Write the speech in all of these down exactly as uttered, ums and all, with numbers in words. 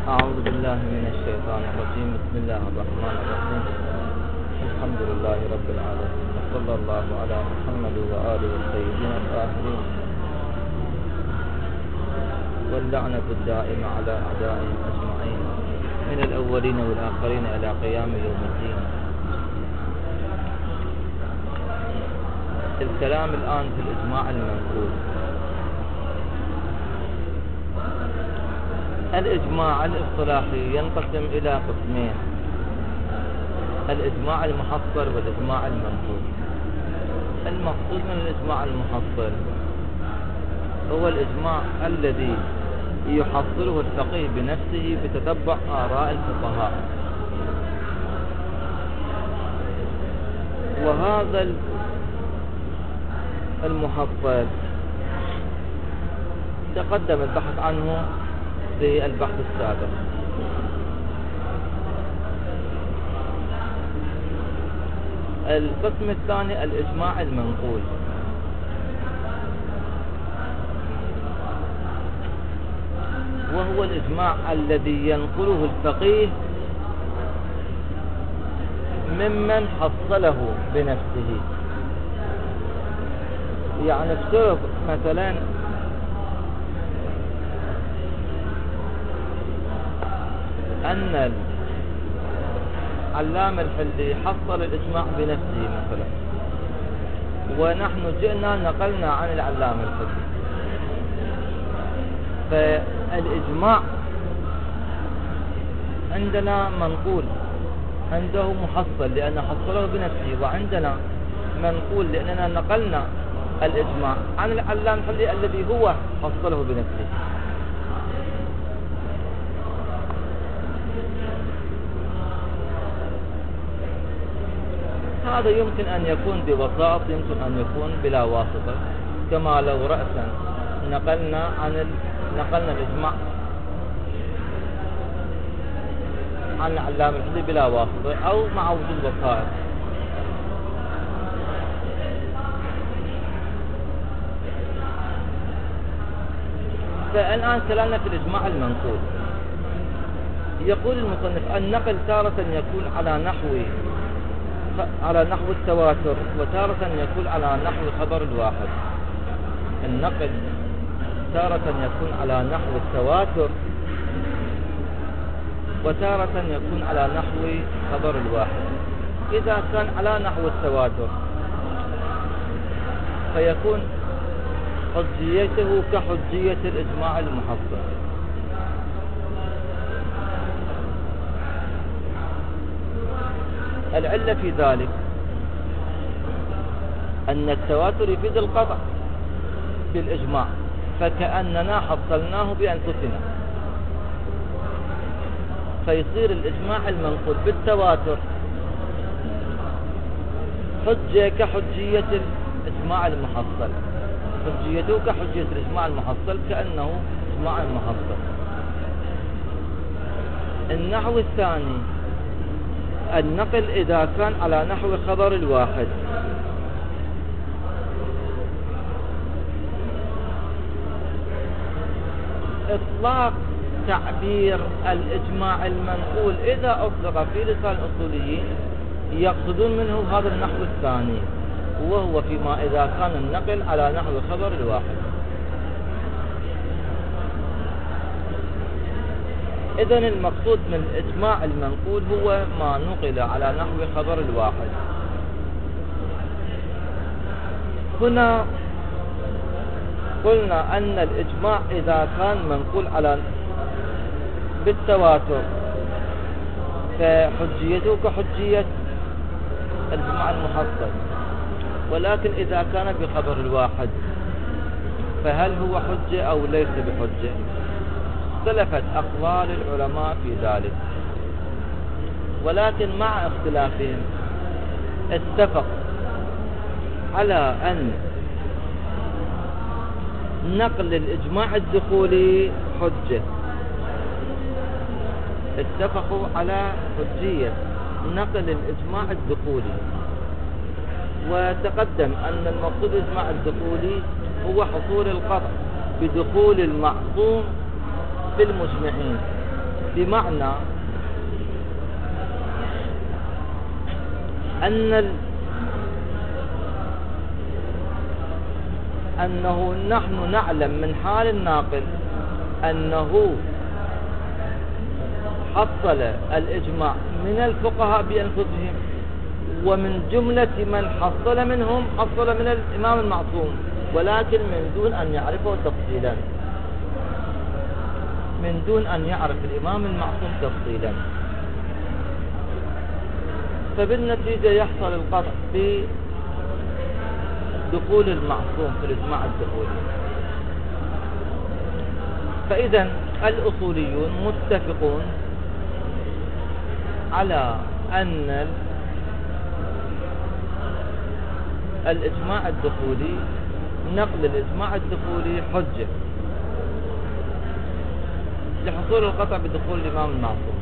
أعوذ بالله من الشيطان الرجيم. بسم الله الرحمن الرحيم. الحمد لله رب العالمين، وصلى الله على محمد وآله الطيبين الطاهرين، واللعنة الدائمة على أعدائهم أجمعين من الأولين والآخرين إلى قيام يوم الدين. الكلام الآن في الإجماع المنقول. الإجماع الاصطلاحي ينقسم إلى قسمين: الإجماع المحصل والإجماع المنقول. المقصود من الإجماع المحصل هو الإجماع الذي يحصله الفقيه بنفسه بتتبع آراء الفقهاء، وهذا المحصل تقدم البحث عنه في البحث السابق. القسم الثاني الإجماع المنقول. وهو الإجماع الذي ينقله الفقيه ممن حصله بنفسه. يعني افترض مثلا أن العلامة الحلي حصل الإجماع بنفسه مثلا، ونحن جئنا نقلنا عن العلامة الحلي، فالإجماع عندنا منقول، عنده محصل لأنه حصله بنفسه، وعندنا منقول لأننا نقلنا الإجماع عن العلامة الحلي الذي هو حصله بنفسه. هذا يمكن أن يكون بوساط، يمكن أن يكون بلا واسطة، كما لو رأسا نقلنا عن ال... نقلنا الإجماع عن العلامة الحلي بلا واسطة أو مع وجود وسائط. فالآن كلامنا في الإجماع المنقول. يقول المصنف: النقل تارة يكون على نحو على نحو التواتر، وتارة يكون على نحو خبر الواحد. النقل تارة يكون على نحو التواتر، وتارة يكون على نحو خبر الواحد. إذا كان على نحو التواتر فيكون حجيته كحجية الإجماع المحصل. العلة في ذلك أن التواتر يفيد القطع بالإجماع، فكأننا حصلناه بأنفسنا، فيصير الإجماع المنقول بالتواتر حجة كحجية الإجماع المحصل، حجيته كحجية الإجماع المحصل كأنه إجماع المحصل. النحو الثاني النقل إذا كان على نحو خبر الواحد، إطلاق تعبير الإجماع المنقول إذا أطلق في لسان الأصوليين يقصدون منه هذا النحو الثاني، وهو فيما إذا كان النقل على نحو خبر الواحد. إذن المقصود من الإجماع المنقول هو ما نقل على نحو خبر الواحد. هنا قلنا أن الإجماع إذا كان منقول على بالتواتر فحجيته كحجية الإجماع المحصل، ولكن إذا كان بخبر الواحد فهل هو حجة أو ليس بحجة؟ اختلفت أقوال العلماء في ذلك، ولكن مع اختلافهم اتفق على أن نقل الإجماع الدخولي حجة. اتفقوا على حجية نقل الإجماع الدخولي، وتقدم أن المقصود الإجماع الدخولي هو حصول القطع بدخول المعصوم في المجمعين، بمعنى أن ال... أنه نحن نعلم من حال الناقل أنه حصل الإجماع من الفقهاء بأنفسهم، ومن جملة من حصل منهم حصل من الإمام المعصوم، ولكن من دون أن يعرفه تفصيلا، من دون أن يعرف الإمام المعصوم تفصيلا. فبالنتيجة يحصل القطع بدخول المعصوم في الإجماع الدخولي. فإذا الأصوليون متفقون على أن الإجماع الدخولي، نقل الإجماع الدخولي حجة لحصول القطع بدخول الإمام المعصوم.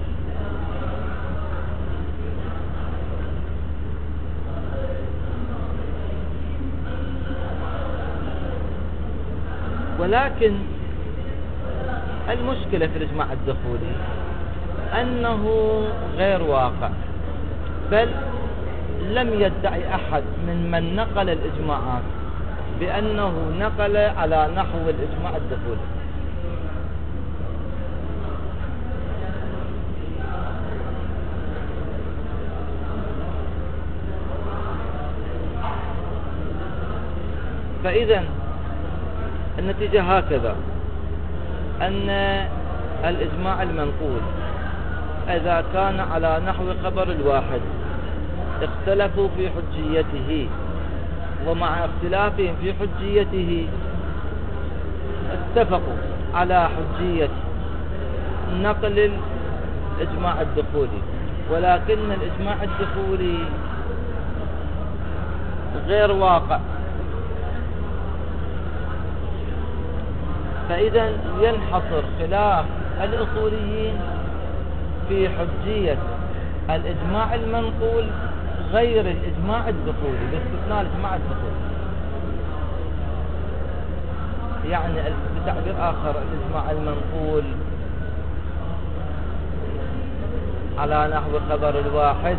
ولكن المشكلة في الإجماع الدخولي أنه غير واقع، بل لم يدعي أحد من من نقل الإجماعات بأنه نقل على نحو الإجماع الدخولي. فإذا النتيجة هكذا، أن الإجماع المنقول إذا كان على نحو خبر الواحد اختلفوا في حجيته، ومع اختلافهم في حجيته اتفقوا على حجية نقل الإجماع الدخولي، ولكن الإجماع الدخولي غير واقع. فإذا ينحصر خلاف الأصوليين في حجية الإجماع المنقول غير الإجماع الدخولي، باستثناء الإجماع الدخولي. يعني بتعبير آخر، الإجماع المنقول على نحو خبر الواحد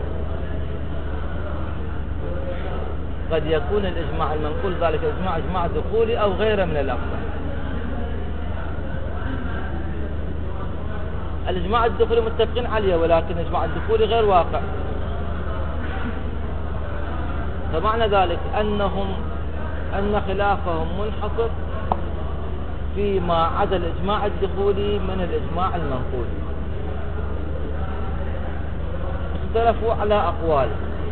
قد يكون الإجماع المنقول ذلك الإجماع إجماع دخولي أو غيره من الأقسام. الإجماع الدخولي متفقين عليه، ولكن الإجماع الدخولي غير واقع. فمعنى ذلك أنهم أن خلافهم منحصر فيما عدا الإجماع الدخولي من الإجماع المنقول. اختلفوا على أقوال.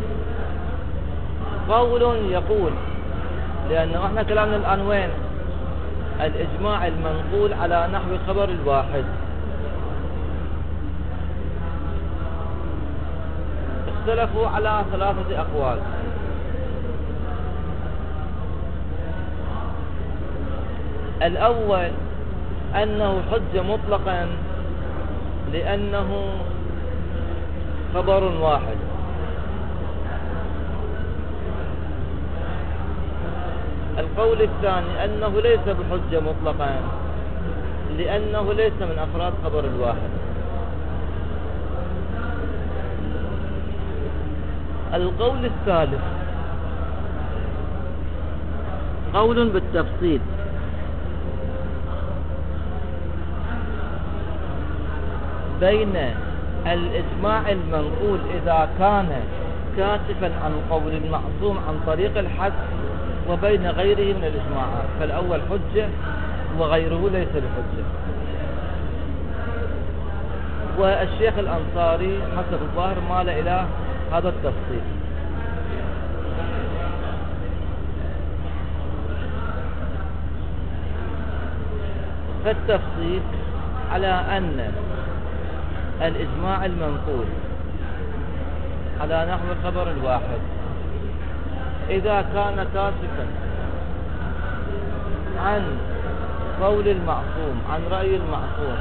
قول يقول، لأنه احنا كلامنا الآن وين؟ الإجماع المنقول على نحو خبر الواحد. اختلفوا على ثلاثة أقوال. الأول أنه حجة مطلقا لأنه خبر واحد. القول الثاني أنه ليس بحجة مطلقا لأنه ليس من أفراد خبر الواحد. القول الثالث قول بالتفصيل، بين الإجماع المنقول إذا كان كاشفا عن قول المعصوم عن طريق الحد، وبين غيره من الإجماعات، فالأول حجة وغيره ليس بحجة. والشيخ الأنصاري حسب الظاهر مال إلى هذا التفصيل. فالتفصيل على أن الإجماع المنقول على نحو الخبر الواحد إذا كان كاشفا عن قول المعصوم عن رأي المعصوم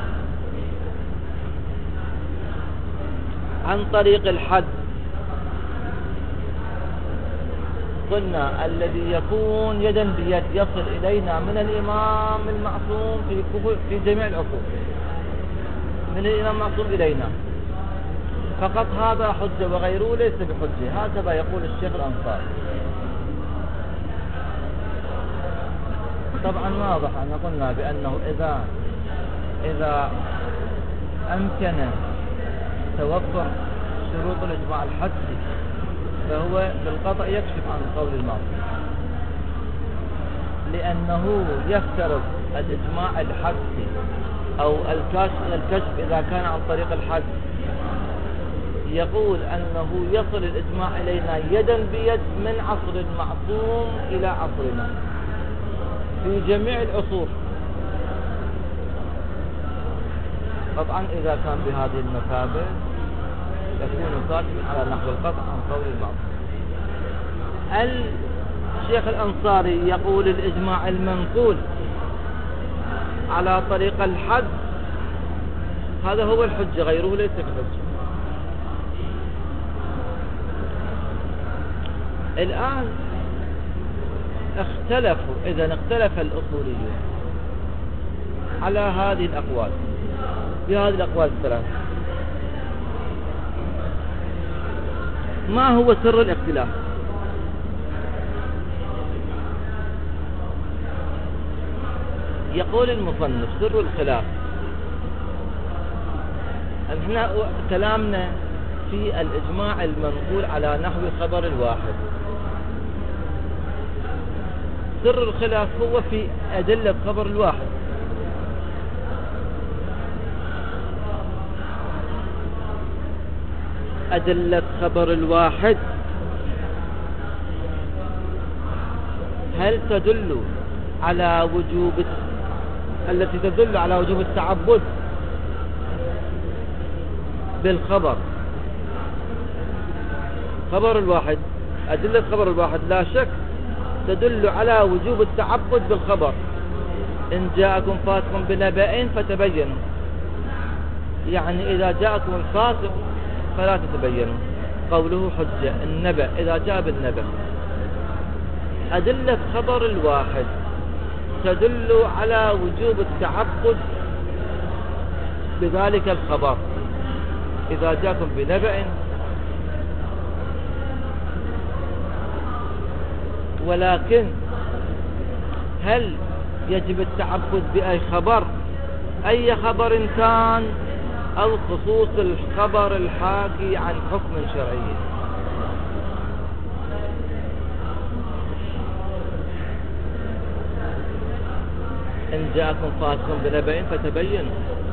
عن طريق الحد، قلنا الذي يكون يدا بيد يصل إلينا من الإمام المعصوم في في جميع العصور، من من الإمام معصوم إلينا، فقط هذا حجة وغيره ليس بحجة. هكذا يقول الشيخ الأنصاري. طبعا واضح أن قلنا بأنه إذا إذا أمكن توفر شروط الإجماع الحدسي فهو بالقطع يكشف عن قول المعصوم، لأنه يفترض الإجماع الحدسي أو الكشف الكشف إذا كان عن طريق الحدس، يقول أنه يصل الإجماع إلينا يدا بيد من عصر المعصوم إلى عصرنا في جميع العصور. طبعا إذا كان بهذه المثابة يكون كاشفا على نحو القطع عن قول المعصوم. الشيخ الأنصاري يقول الإجماع المنقول على طريق الحد هذا هو الحجة، غيره ليس بحجة. الآن اختلفوا، إذا اختلف الأصوليون على هذه الأقوال بهذه الأقوال الثلاث. ما هو سر الاختلاف؟ يقول المصنف سر الخلاف، احنا كلامنا في الإجماع المنقول على نحو خبر الواحد. سر الخلاف هو في أدلة خبر الواحد. أدلة خبر الواحد هل تدل على وجوب التي تدل على وجوب التعبد بالخبر؟ خبر الواحد، أدلة خبر الواحد لا شك تدل على وجوب التعبد بالخبر. إن جاءكم فاسق بنبأ فتبينوا، يعني إذا جاءكم الفاسق فلا تتبينوا. قوله حجة النبأ إذا جاء بالنبأ. أدلة خبر الواحد تدل على وجوب التعبد بذلك الخبر. إذا جاءكم بنبأ، ولكن هل يجب التعبد بأي خبر، أي خبر كان، أو خصوص الخبر الحاكي عن حكم شرعي؟ إن جاءكم فاسق بنبأ فتبينوا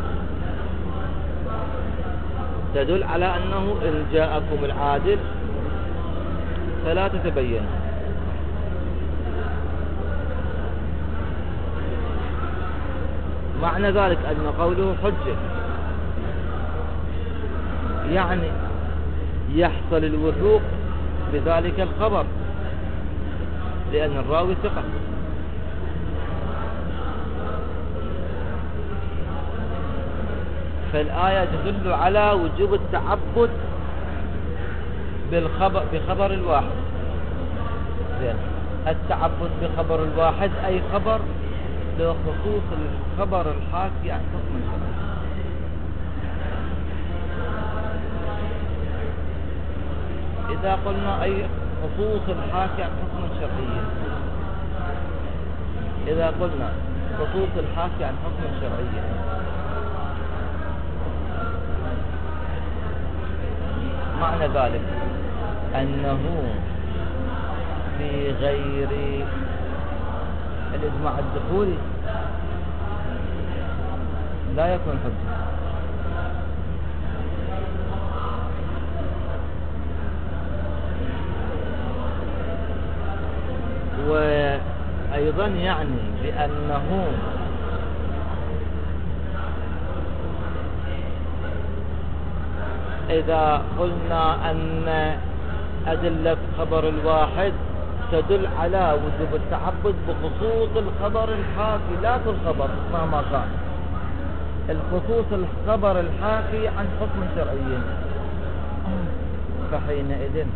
تدل على أنه إن جاءكم العادل فلا تتبينوا. معنى ذلك أن قوله حجة يعني يحصل الوثوق بذلك الخبر لأن الراوي ثقة. فالآية تدل على وجوب التعبد بالخبر بخبر الواحد. التعبد بخبر الواحد أي خبر لخصوص الخبر الحاكي عن حكم شرعي. إذا قلنا أي خصوص الحاكي عن حكم شرعي، إذا قلنا خصوص الحاكي عن حكم شرعي معنى ذلك أنه في غير الإجماع الدخولي لا يكون حجة. وأيضا يعني بأنه إذا قلنا أن أدلة خبر الواحد تدل على وجوب التعبد بخصوص الخبر الحاكي لا في الخبر مهما كان، الخصوص الخبر الحاكي عن حكم شرعي، فحينئذ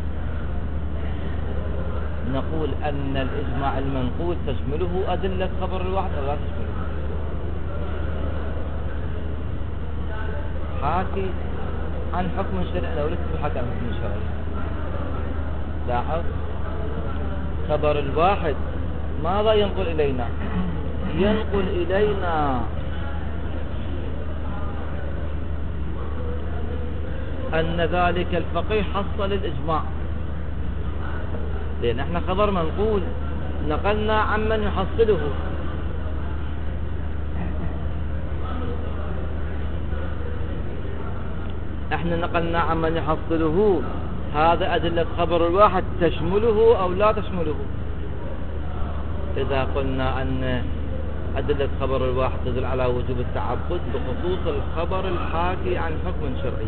نقول أن الإجماع المنقول تشمله أدلة خبر الواحد أو لا تشمله؟ الحاكي عن حكم شرعي أو ليس بحكم عن حكم شرعي. لاحظ خبر الواحد ماذا ينقل إلينا؟ ينقل إلينا أن ذلك الفقيه حصل الإجماع، لأن احنا خبر منقول نقلنا عمن يحصله. احنا نقلنا عمن يحصله، هذا أدلة خبر الواحد تشمله أو لا تشمله. إذا قلنا أن أدلة خبر الواحد تدل على وجوب التعبد بخصوص الخبر الحاكي عن حكم شرعي،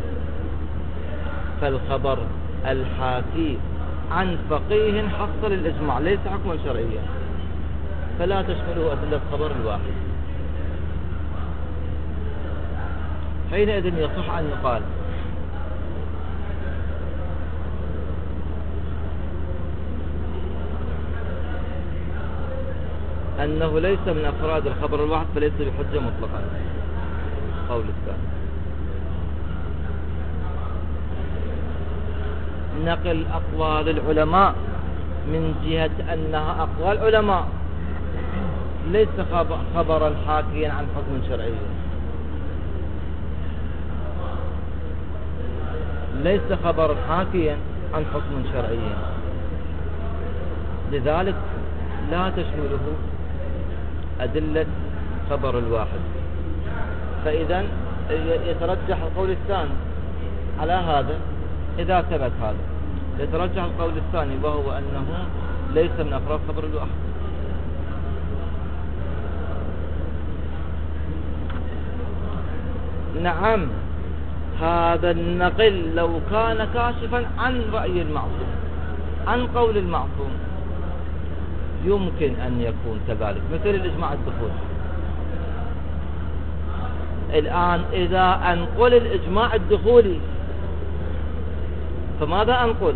فالخبر الحاكي عن فقيه حصل الإجماع ليس حكما شرعيا، فلا تشمله أدلة خبر الواحد. حينئذ يصح أن يقال أنه ليس من أفراد الخبر الواحد فليس بحجة مطلقا. قول الثاني نقل أقوال العلماء من جهة أنها أقوال علماء ليس خبرا حاكيا عن حكم شرعي، ليس خبرا حاكيا عن حكم شرعي، لذلك لا تشمله أدلة خبر الواحد. فإذا يترجح القول الثاني على هذا. إذا ثبت هذا يترجح القول الثاني وهو أنه ليس من أفراد خبر الواحد. نعم، هذا النقل لو كان كاشفا عن رأي المعصوم عن قول المعصوم يمكن أن يكون كذلك، مثل الإجماع الدخول. الآن إذا أنقل الإجماع الدخولي فماذا أنقل؟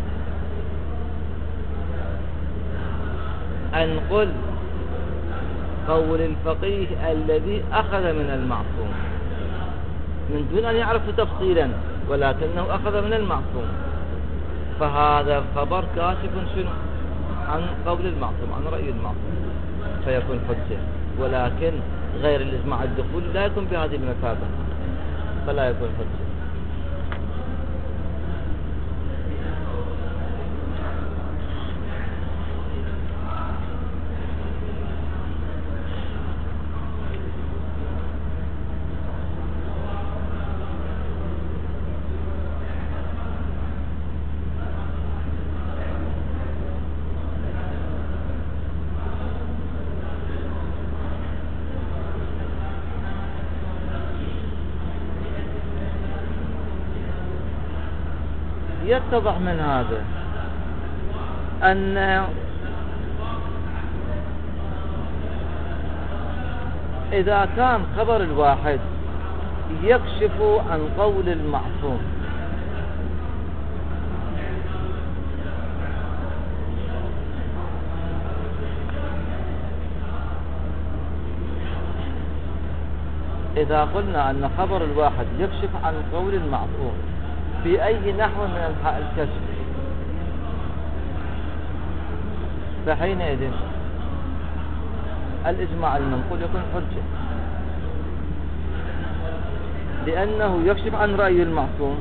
أنقل قول الفقيه الذي أخذ من المعصوم من دون أن يعرف تفصيلا، ولكنه أخذ من المعصوم، فهذا الخبر كاشف شنو عن قول المعصوم عن رأي المعصوم فيكون حجة. ولكن غير الإجماع الدخول لا يكون بهذه المثابة فلا يكون حجة. يتضح من هذا أن إذا كان خبر الواحد يكشف عن قول المعصوم إذا قلنا أن خبر الواحد يكشف عن قول المعصوم بأي نحو من الكشف فحينئذ الإجماع المنقول يكون حجة، لأنه يكشف عن رأي المعصوم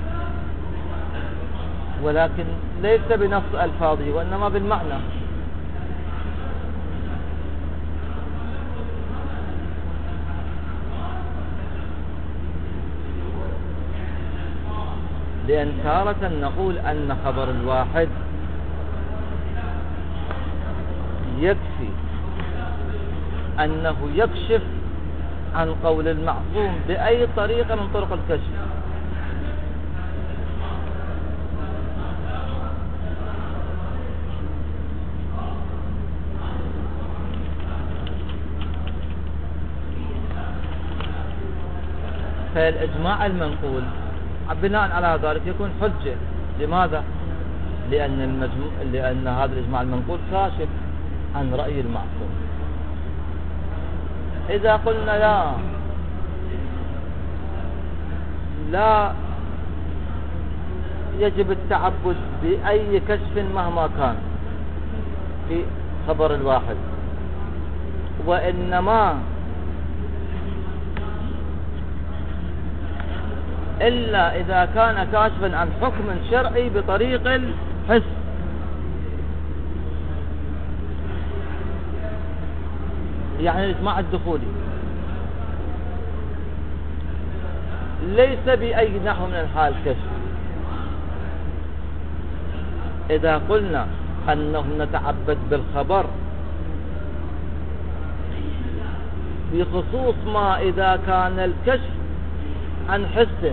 ولكن ليس بنص ألفاظه وإنما بالمعنى. لأن تارة نقول أن خبر الواحد يكفي أنه يكشف عن قول المعصوم بأي طريقة من طرق الكشف، فالإجماع المنقول بناء على ذلك يكون حجة. لماذا؟ لأن, المجموع لأن هذا الإجماع المنقول كاشف عن رأي المعصوم. إذا قلنا لا لا يجب التعبد بأي كشف مهما كان في خبر الواحد، وإنما إلا إذا كان كاشفا عن حكم شرعي بطريق الحس. يعني الإجماع الدخولي ليس بأي نحو من أنحاء الكشف. إذا قلنا أنه نتعبد بالخبر بخصوص ما إذا كان الكشف عن حس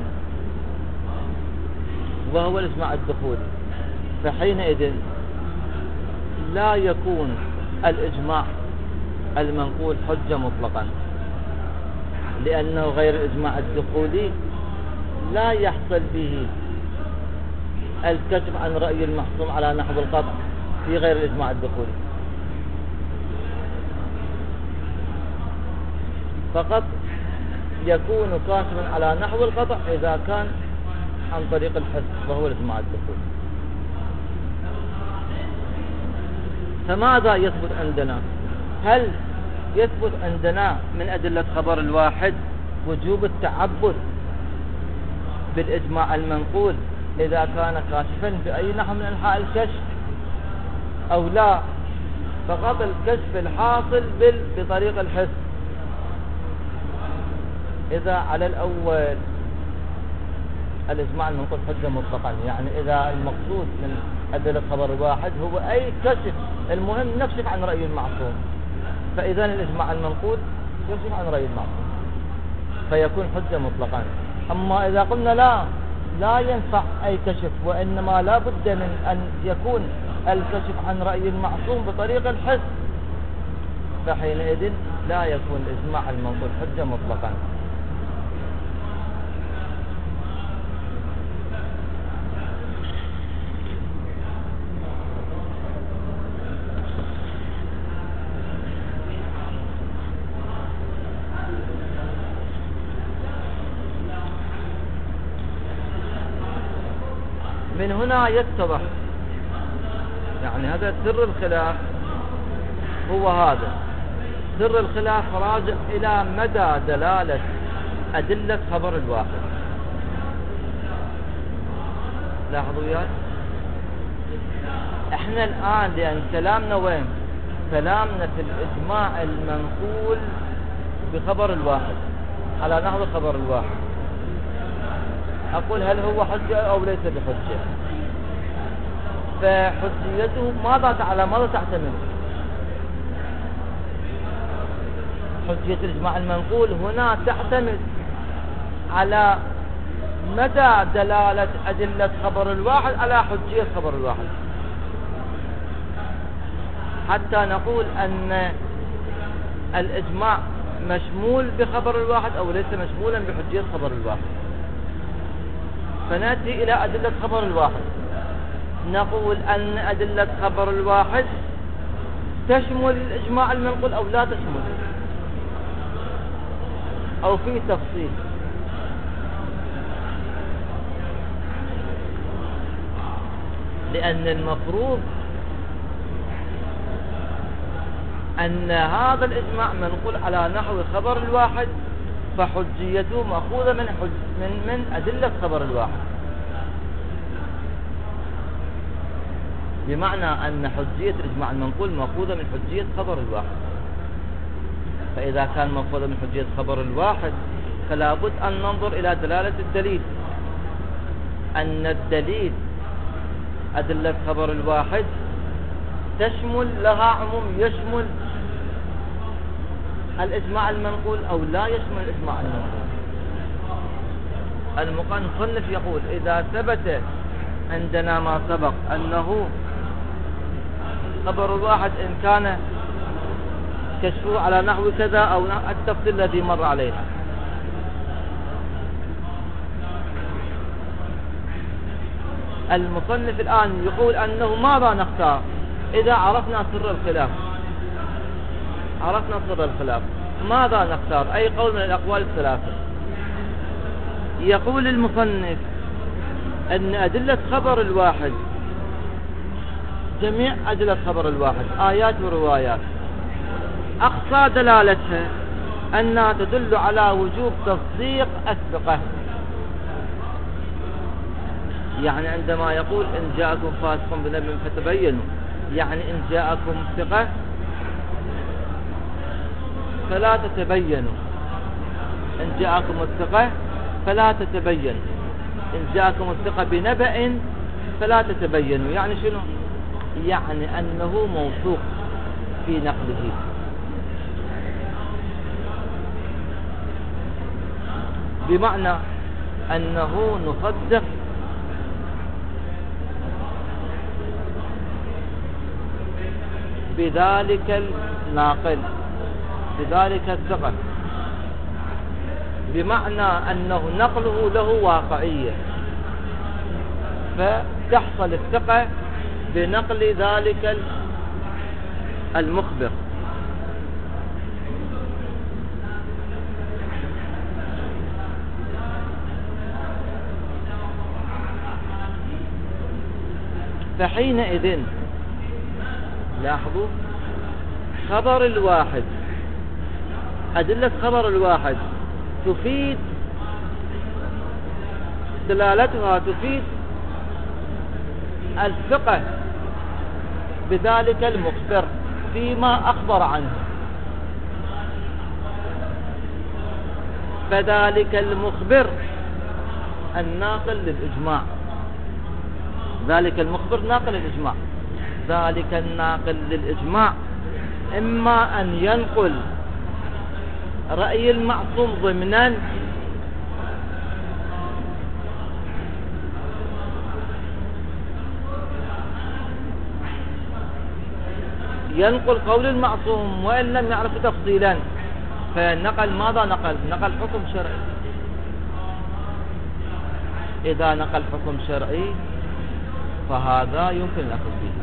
وهو الإجماع الدخولي، فحينئذ لا يكون الإجماع المنقول حجة مطلقا، لأنه غير الإجماع الدخولي لا يحصل به الكشف عن رأي المحصوم على نحو القطع في غير الإجماع الدخولي، فقط يكون كاشفا على نحو القطع إذا كان عن طريق الحس وهو الإجماع الدخولي. فماذا يثبت عندنا؟ هل يثبت عندنا من أدلة خبر الواحد وجوب التعبد بالإجماع المنقول إذا كان كاشفا بأي نحو من أنحاء الكشف، أو لا فقط الكشف الحاصل بطريق الحس؟ إذا على الأول الإجماع المنقول حجة مطلقا، يعني إذا المقصود من أدلة خبر الواحد هو أي كشف، المهم نكشف عن رأي المعصوم، فإذا الإجماع المنقول يكشف عن رأي المعصوم فيكون حجة مطلقا. أما إذا قلنا لا لا ينفع أي كشف، وإنما لا بد من أن يكون الكشف عن رأي المعصوم بطريق الحس، فحينئذ لا يكون الإجماع المنقول حجة مطلقا. من هنا يتضح، يعني هذا سر الخلاف، هو هذا سر الخلاف راجع إلى مدى دلالة أدلة خبر الواحد. لاحظوا يا احنا الآن لأن كلامنا وين؟ كلامنا في الإجماع المنقول بخبر الواحد على نحو خبر الواحد. أقول هل هو حجة أو ليس بحجة؟ فحجيته ماذا على ماذا تعتمد؟ حجية الإجماع المنقول هنا تعتمد على مدى دلالة أدلة خبر الواحد على حجية خبر الواحد، حتى نقول أن الإجماع مشمول بخبر الواحد أو ليس مشمولا بحجية خبر الواحد. فنأتي إلى أدلة خبر الواحد، نقول أن أدلة خبر الواحد تشمل الإجماع المنقول أو لا تشمل، أو في تفصيل. لأن المفروض أن هذا الإجماع منقول على نحو خبر الواحد، فحجيته مأخوذة من حج من من أدلة خبر الواحد، بمعنى أن حجية الإجماع المنقول مأخوذة من حجية خبر الواحد. فإذا كان مأخوذة من حجية خبر الواحد فلا بد أن ننظر إلى دلالة الدليل، أن الدليل أدلة خبر الواحد تشمل لها عموم يشمل الإجماع المنقول أو لا يشمل الإجماع المنقول. المصنف يقول إذا ثبت عندنا ما سبق أنه خبر الواحد إن كان كشفه على نحو كذا أو التفصيل الذي مر علينا، المصنف الآن يقول أنه ماذا نختار إذا عرفنا سر الخلاف؟ عرفنا سر الخلاف ماذا نختار؟ أي قول من الأقوال الثلاثة؟ يقول المصنف أن أدلة خبر الواحد، جميع أدلة خبر الواحد آيات وروايات، أقصى دلالتها أنها تدل على وجوب تصديق الثقة. يعني عندما يقول إن جاءكم فاسق بنبأ فتبينوا، يعني إن جاءكم ثقة فلا تتبينوا، إن جاءكم الثقة فلا تتبينوا، إن جاءكم الثقة بنبأ فلا تتبينوا. يعني شنو؟ يعني أنه موثوق في نقله، بمعنى أنه نصدق بذلك الناقل، بذلك الثقة، بمعنى أنه نقله له واقعية، فتحصل الثقة بنقل ذلك المخبر. فحينئذ لاحظوا خبر الواحد، أدلة خبر الواحد تفيد، دلالتها تفيد الثقة بذلك المخبر فيما أخبر عنه، فذلك المخبر الناقل للإجماع، ذلك المخبر ناقل للإجماع، ذلك الناقل للإجماع إما أن ينقل رأي المعصوم ضمنا ينقل قول المعصوم وإن لم يعرف تفصيلا، فنقل ماذا نقل؟ نقل حكم شرعي. إذا نقل حكم شرعي فهذا يمكن الأخذ به.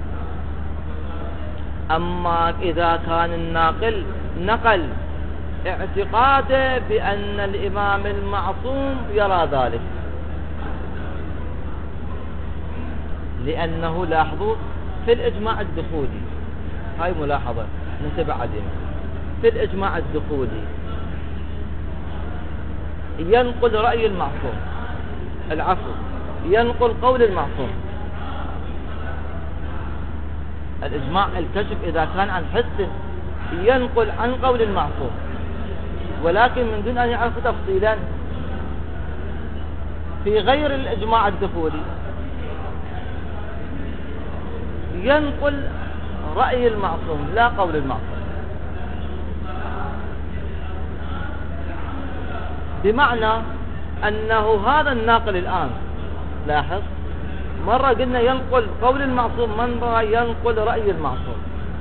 أما إذا كان الناقل نقل اعتقاده بأن الإمام المعصوم يرى ذلك، لأنه لاحظوا في الإجماع الدخولي، هاي ملاحظة ننتبه عليها، في الإجماع الدخولي ينقل رأي المعصوم، العفو ينقل قول المعصوم. الإجماع الكشف إذا كان عن حس ينقل عن قول المعصوم، ولكن من دون أن يعرف تفصيلا. في غير الإجماع الدخولي ينقل رأي المعصوم لا قول المعصوم، بمعنى أنه هذا الناقل الآن لاحظ مرة قلنا ينقل قول المعصوم، مرة ينقل رأي المعصوم.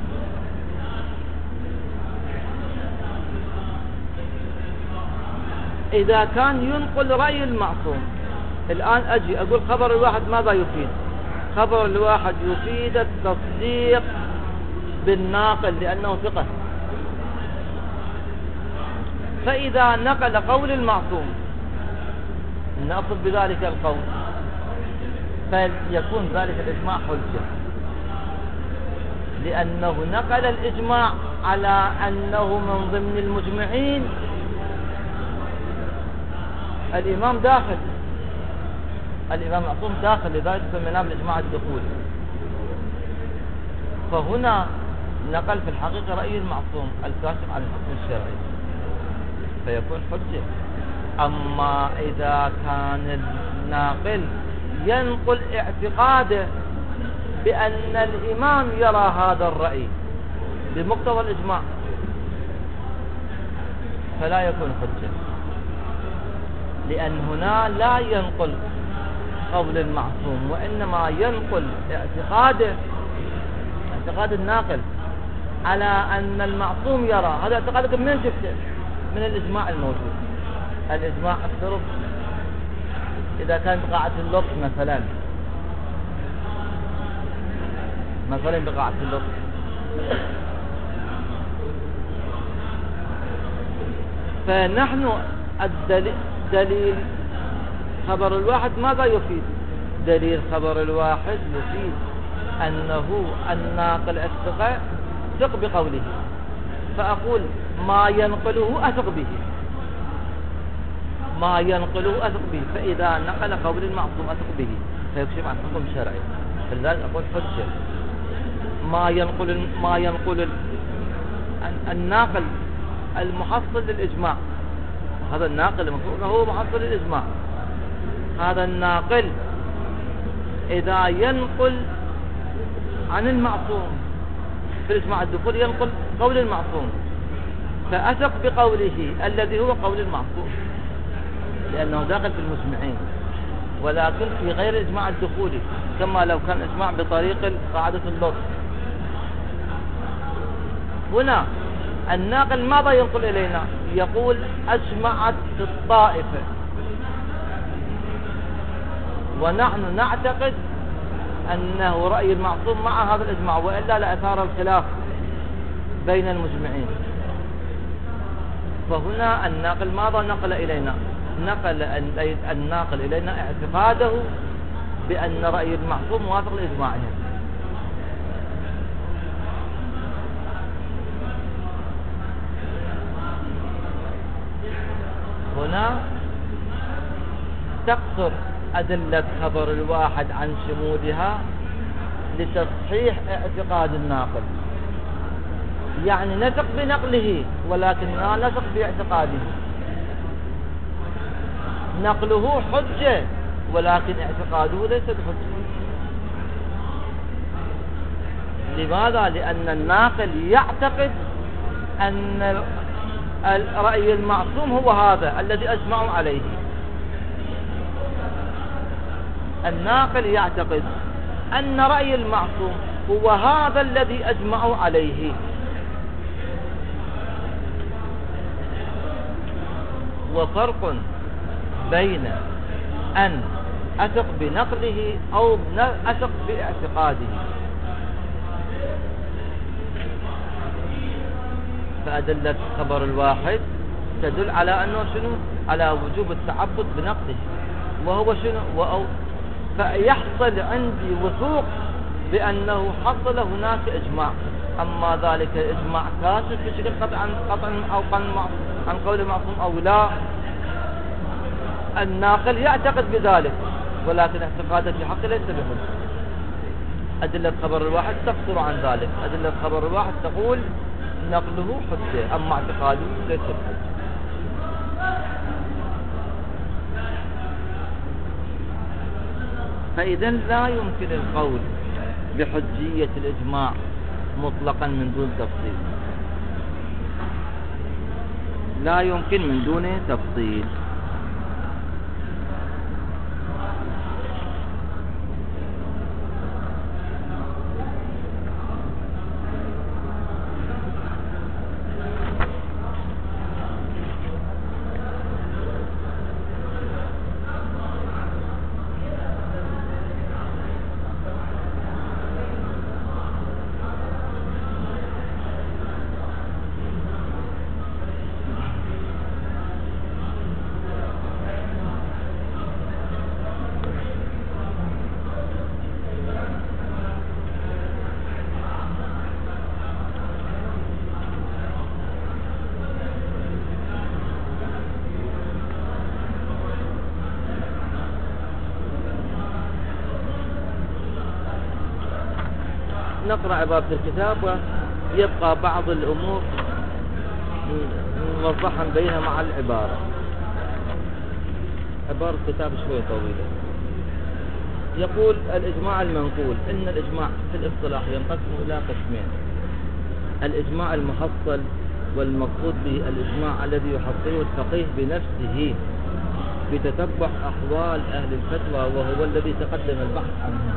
إذا كان ينقل رأي المعصوم، الآن أجي أقول خبر الواحد ماذا يفيد؟ خبر الواحد يفيد التصديق بالناقل لأنه ثقة. فإذا نقل قول المعصوم نأخذ بذلك القول، فيكون ذلك الإجماع حجة، لأنه نقل الإجماع على أنه من ضمن المجمعين الإمام داخل، الإمام معصوم داخل، لذلك سميناه بالإجماع الدخولي. فهنا نقل في الحقيقة رأي المعصوم الكاشف عن الحكم الشرعي فيكون حجة. أما إذا كان الناقل ينقل اعتقاده بأن الإمام يرى هذا الرأي بمقتضى الإجماع فلا يكون حجة، لأن هنا لا ينقل قول المعصوم وإنما ينقل اعتقاده، اعتقاد الناقل على أن المعصوم يرى. هذا اعتقادك من شفته؟ من الإجماع الموجود. الإجماع افترض إذا كان بقاعة اللطف مثلا، مثلا بقاعة اللطف فنحن الدليل دليل خبر الواحد ماذا يفيد؟ دليل خبر الواحد يفيد أنه الناقل الثقة ثق بقوله، فأقول ما ينقله أثق به، ما ينقله أثق به، فإذا نقل قول المعصوم أثق به فيكشف عن حكم شرعي، فلذلك أقول حجة. ما ينقل ما ينقل الناقل المحصل للإجماع، هذا الناقل المفروض هو محصل للإجماع، هذا الناقل إذا ينقل عن المعصوم في الإجماع الدخول ينقل قول المعصوم، فأثق بقوله الذي هو قول المعصوم لأنه داخل في المسمعين، ولكن في غير إجماع الدخولي، كما لو كان إجماع بطريق قاعدة اللطف. هنا الناقل ماذا ينقل إلينا؟ يقول أجمعت الطائفة، ونحن نعتقد أنه رأي المعصوم مع هذا الإجماع، وإلا لأثار الخلاف بين المجمعين. فهنا الناقل ماذا نقل إلينا؟ نقل الناقل إلينا اعتقاده بأن رأي المعصوم موافق لإجماعهم. هنا تقصر أدلة خبر الواحد عن شمولها لتصحيح اعتقاد الناقل، يعني نثق بنقله ولكننا نثق باعتقاده. نقله حجة ولكن اعتقاده ليس بحجة. لماذا؟ لأن الناقل يعتقد أن رأي المعصوم هو هذا الذي أجمعوا عليه. الناقل يعتقد أن رأي المعصوم هو هذا الذي أجمعوا عليه. وفرق بين أن أثق بنقله أو أثق باعتقاده. فأدلة خبر الواحد تدل على أنه شنو؟ على وجوب التعبد بنقله، وهو شنو؟ وأو فيحصل عندي وثوق بأنه حصل هناك إجماع. أما ذلك الإجماع كاسر بشكل قطع قطع أو عن قول المعصوم أو لا، الناقل يعتقد بذلك ولكن اعتقاده في حقه ليس بحجة. أدلة خبر الواحد تقصر عن ذلك. أدلة خبر الواحد تقول نقله حجة، أما اعتقاده ليس بحجة. فإذا لا يمكن القول بحجية الإجماع مطلقا من دون تفصيل، لا يمكن من دون تفصيل. نقرأ عبارة الكتاب ويبقى بعض الأمور موضحا بينها مع العبارة. عبارة الكتاب شوية طويلة. يقول الإجماع المنقول إن الإجماع في الاصطلاح ينقسم إلى قسمين: الإجماع المحصل، والمقصود به الإجماع الذي يحصله الفقيه بنفسه بتتبع أحوال أهل الفتوى، وهو الذي تقدم البحث عنه.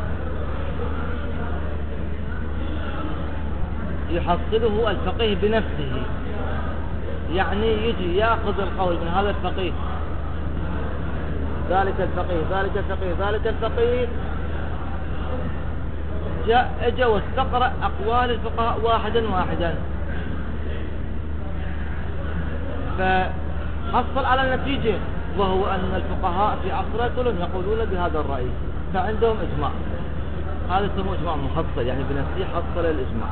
يحصله الفقيه بنفسه، يعني يجي يأخذ القول من هذا الفقيه، ذلك الفقيه ذلك الفقيه ذلك الفقيه جاء اجى واستقرأ أقوال الفقهاء واحدا واحدا، فحصل على النتيجة وهو أن الفقهاء في عصره كلهم يقولون بهذا الرأي، فعندهم إجماع. هذا يسموه إجماع محصل، يعني بنفسه حصل الإجماع.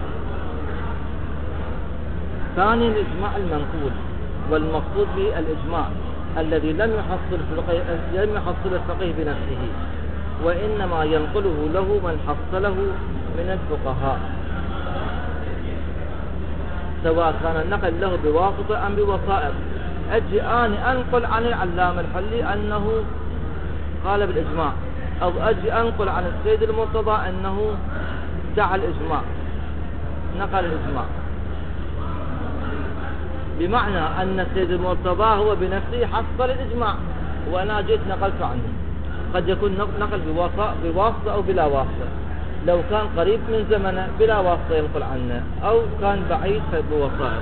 ثاني الإجماع المنقول، والمقصود به الإجماع الذي لم يحصل الفقيه لم يحصل الفقيه بنفسه، وإنما ينقله له من حصله من الفقهاء، سواء كان النقل له بواسطة أم بوسائط. أجي أنا أنقل عن العلامة الحلي أنه قال بالإجماع، أو أجي أنقل عن السيد المرتضى أنه دعا الإجماع، نقل الإجماع، بمعنى أن السيد المرتضى هو بنفسه حصل الإجماع وأنا جيت نقلت عنه. قد يكون نقل بواسطة أو بلا واسطة، لو كان قريب من زمنه بلا واسطة ينقل عنه، أو كان بعيد فبوسائط.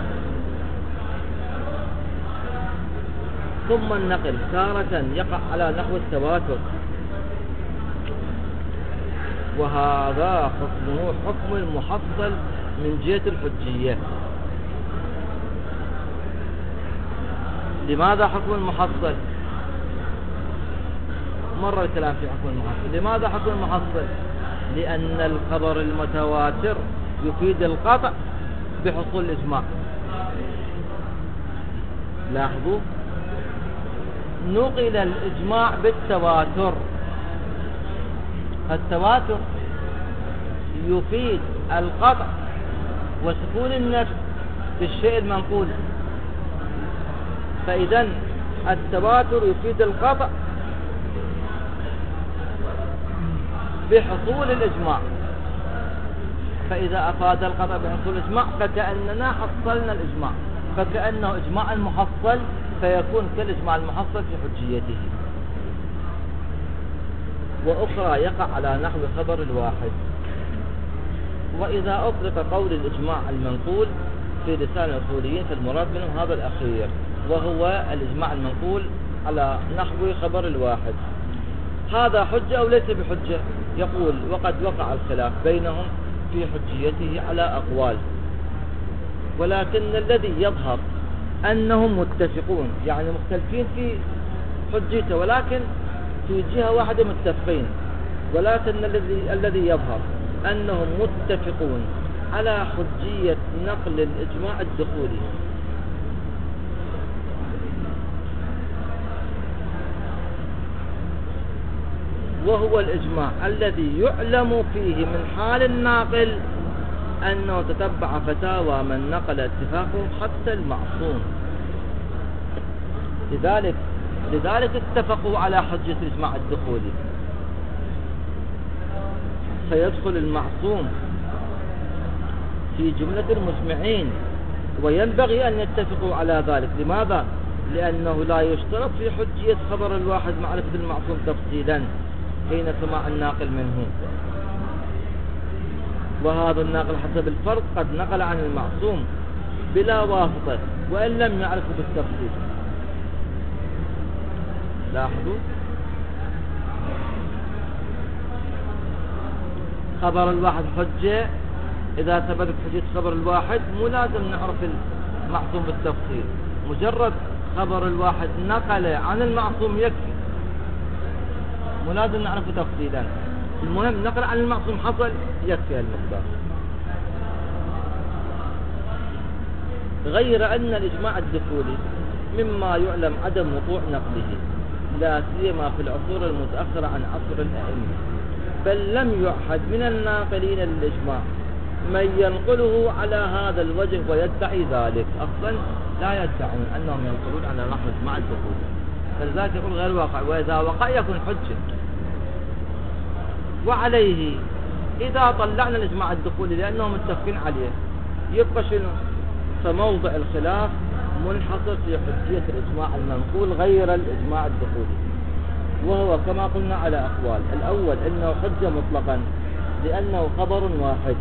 ثم النقل تارة يقع على نحو التواتر، وهذا حكمه حكم المحصل من جهة الحجية. لماذا حكم المحصل؟ مر الكلام في حكم المحصل. لماذا حكم المحصل؟ لأن الخبر المتواتر يفيد القطع بحصول الإجماع. لاحظوا، نقل الإجماع بالتواتر، فالتواتر يفيد القطع وسكون النفس بالشيء المنقول، فإذا التواتر يفيد القطع بحصول الإجماع، فإذا أفاد القطع بحصول الإجماع فكأننا حصلنا الإجماع، فكأنه إجماع المحصل، فيكون كالإجماع المحصل في حجيته. وأخرى يقع على نحو خبر الواحد. وإذا أطلق قول الإجماع المنقول في لسان الأصوليين فالمراد منه هذا الأخير، وهو الإجماع المنقول على نحو خبر الواحد. هذا حجة أو ليس بحجة؟ يقول وقد وقع الخلاف بينهم في حجيته على أقوال، ولكن الذي يظهر أنهم متفقون، يعني مختلفين في حجيته ولكن في جهة واحدة متفقين، ولكن الذي الذي يظهر أنهم متفقون على حجية نقل الإجماع الدخولي. وهو الإجماع الذي يعلم فيه من حال الناقل أنه تتبع فتاوى من نقل اتفاقه حتى المعصوم. لذلك لذلك اتفقوا على حجة الإجماع الدخولي، فيدخل المعصوم في جملة المسمعين، وينبغي أن يتفقوا على ذلك. لماذا؟ لأنه لا يشترط في حجية خبر الواحد معرفة المعصوم تفصيلا حين سماع الناقل منه، وهذا الناقل حسب الفرض قد نقل عن المعصوم بلا واسطة وإن لم يعرفه بالتفصيل. لاحظوا، خبر الواحد حجة إذا ثبتت حجة خبر الواحد مو لازم نعرف المعصوم بالتفصيل، مجرد خبر الواحد نقل عن المعصوم يكفي، مو لازم نعرفه تفصيلا، المهم نقل عن المعصوم حصل يكفي المقدار. غير أن الإجماع الدخولي مما يعلم عدم وقوع نقله، لا سيما في العصور المتأخرة عن عصر الأئمة، بل لم يعهد من الناقلين للإجماع من ينقله على هذا الوجه ويدعي ذلك. أصلا لا يدعون أنهم ينقلون على نحو الإجماع الدخولي، فلذلك يقول غير واقع، وإذا وقع يكون حجة. وعليه إذا طلعنا الإجماع الدخولي لأنهم متفقين عليه يبقى شنو؟ فموضع الخلاف منحصر في حجية الإجماع المنقول غير الإجماع الدخولي، وهو كما قلنا على أقوال. الأول أنه حجة مطلقا لأنه خبر واحد،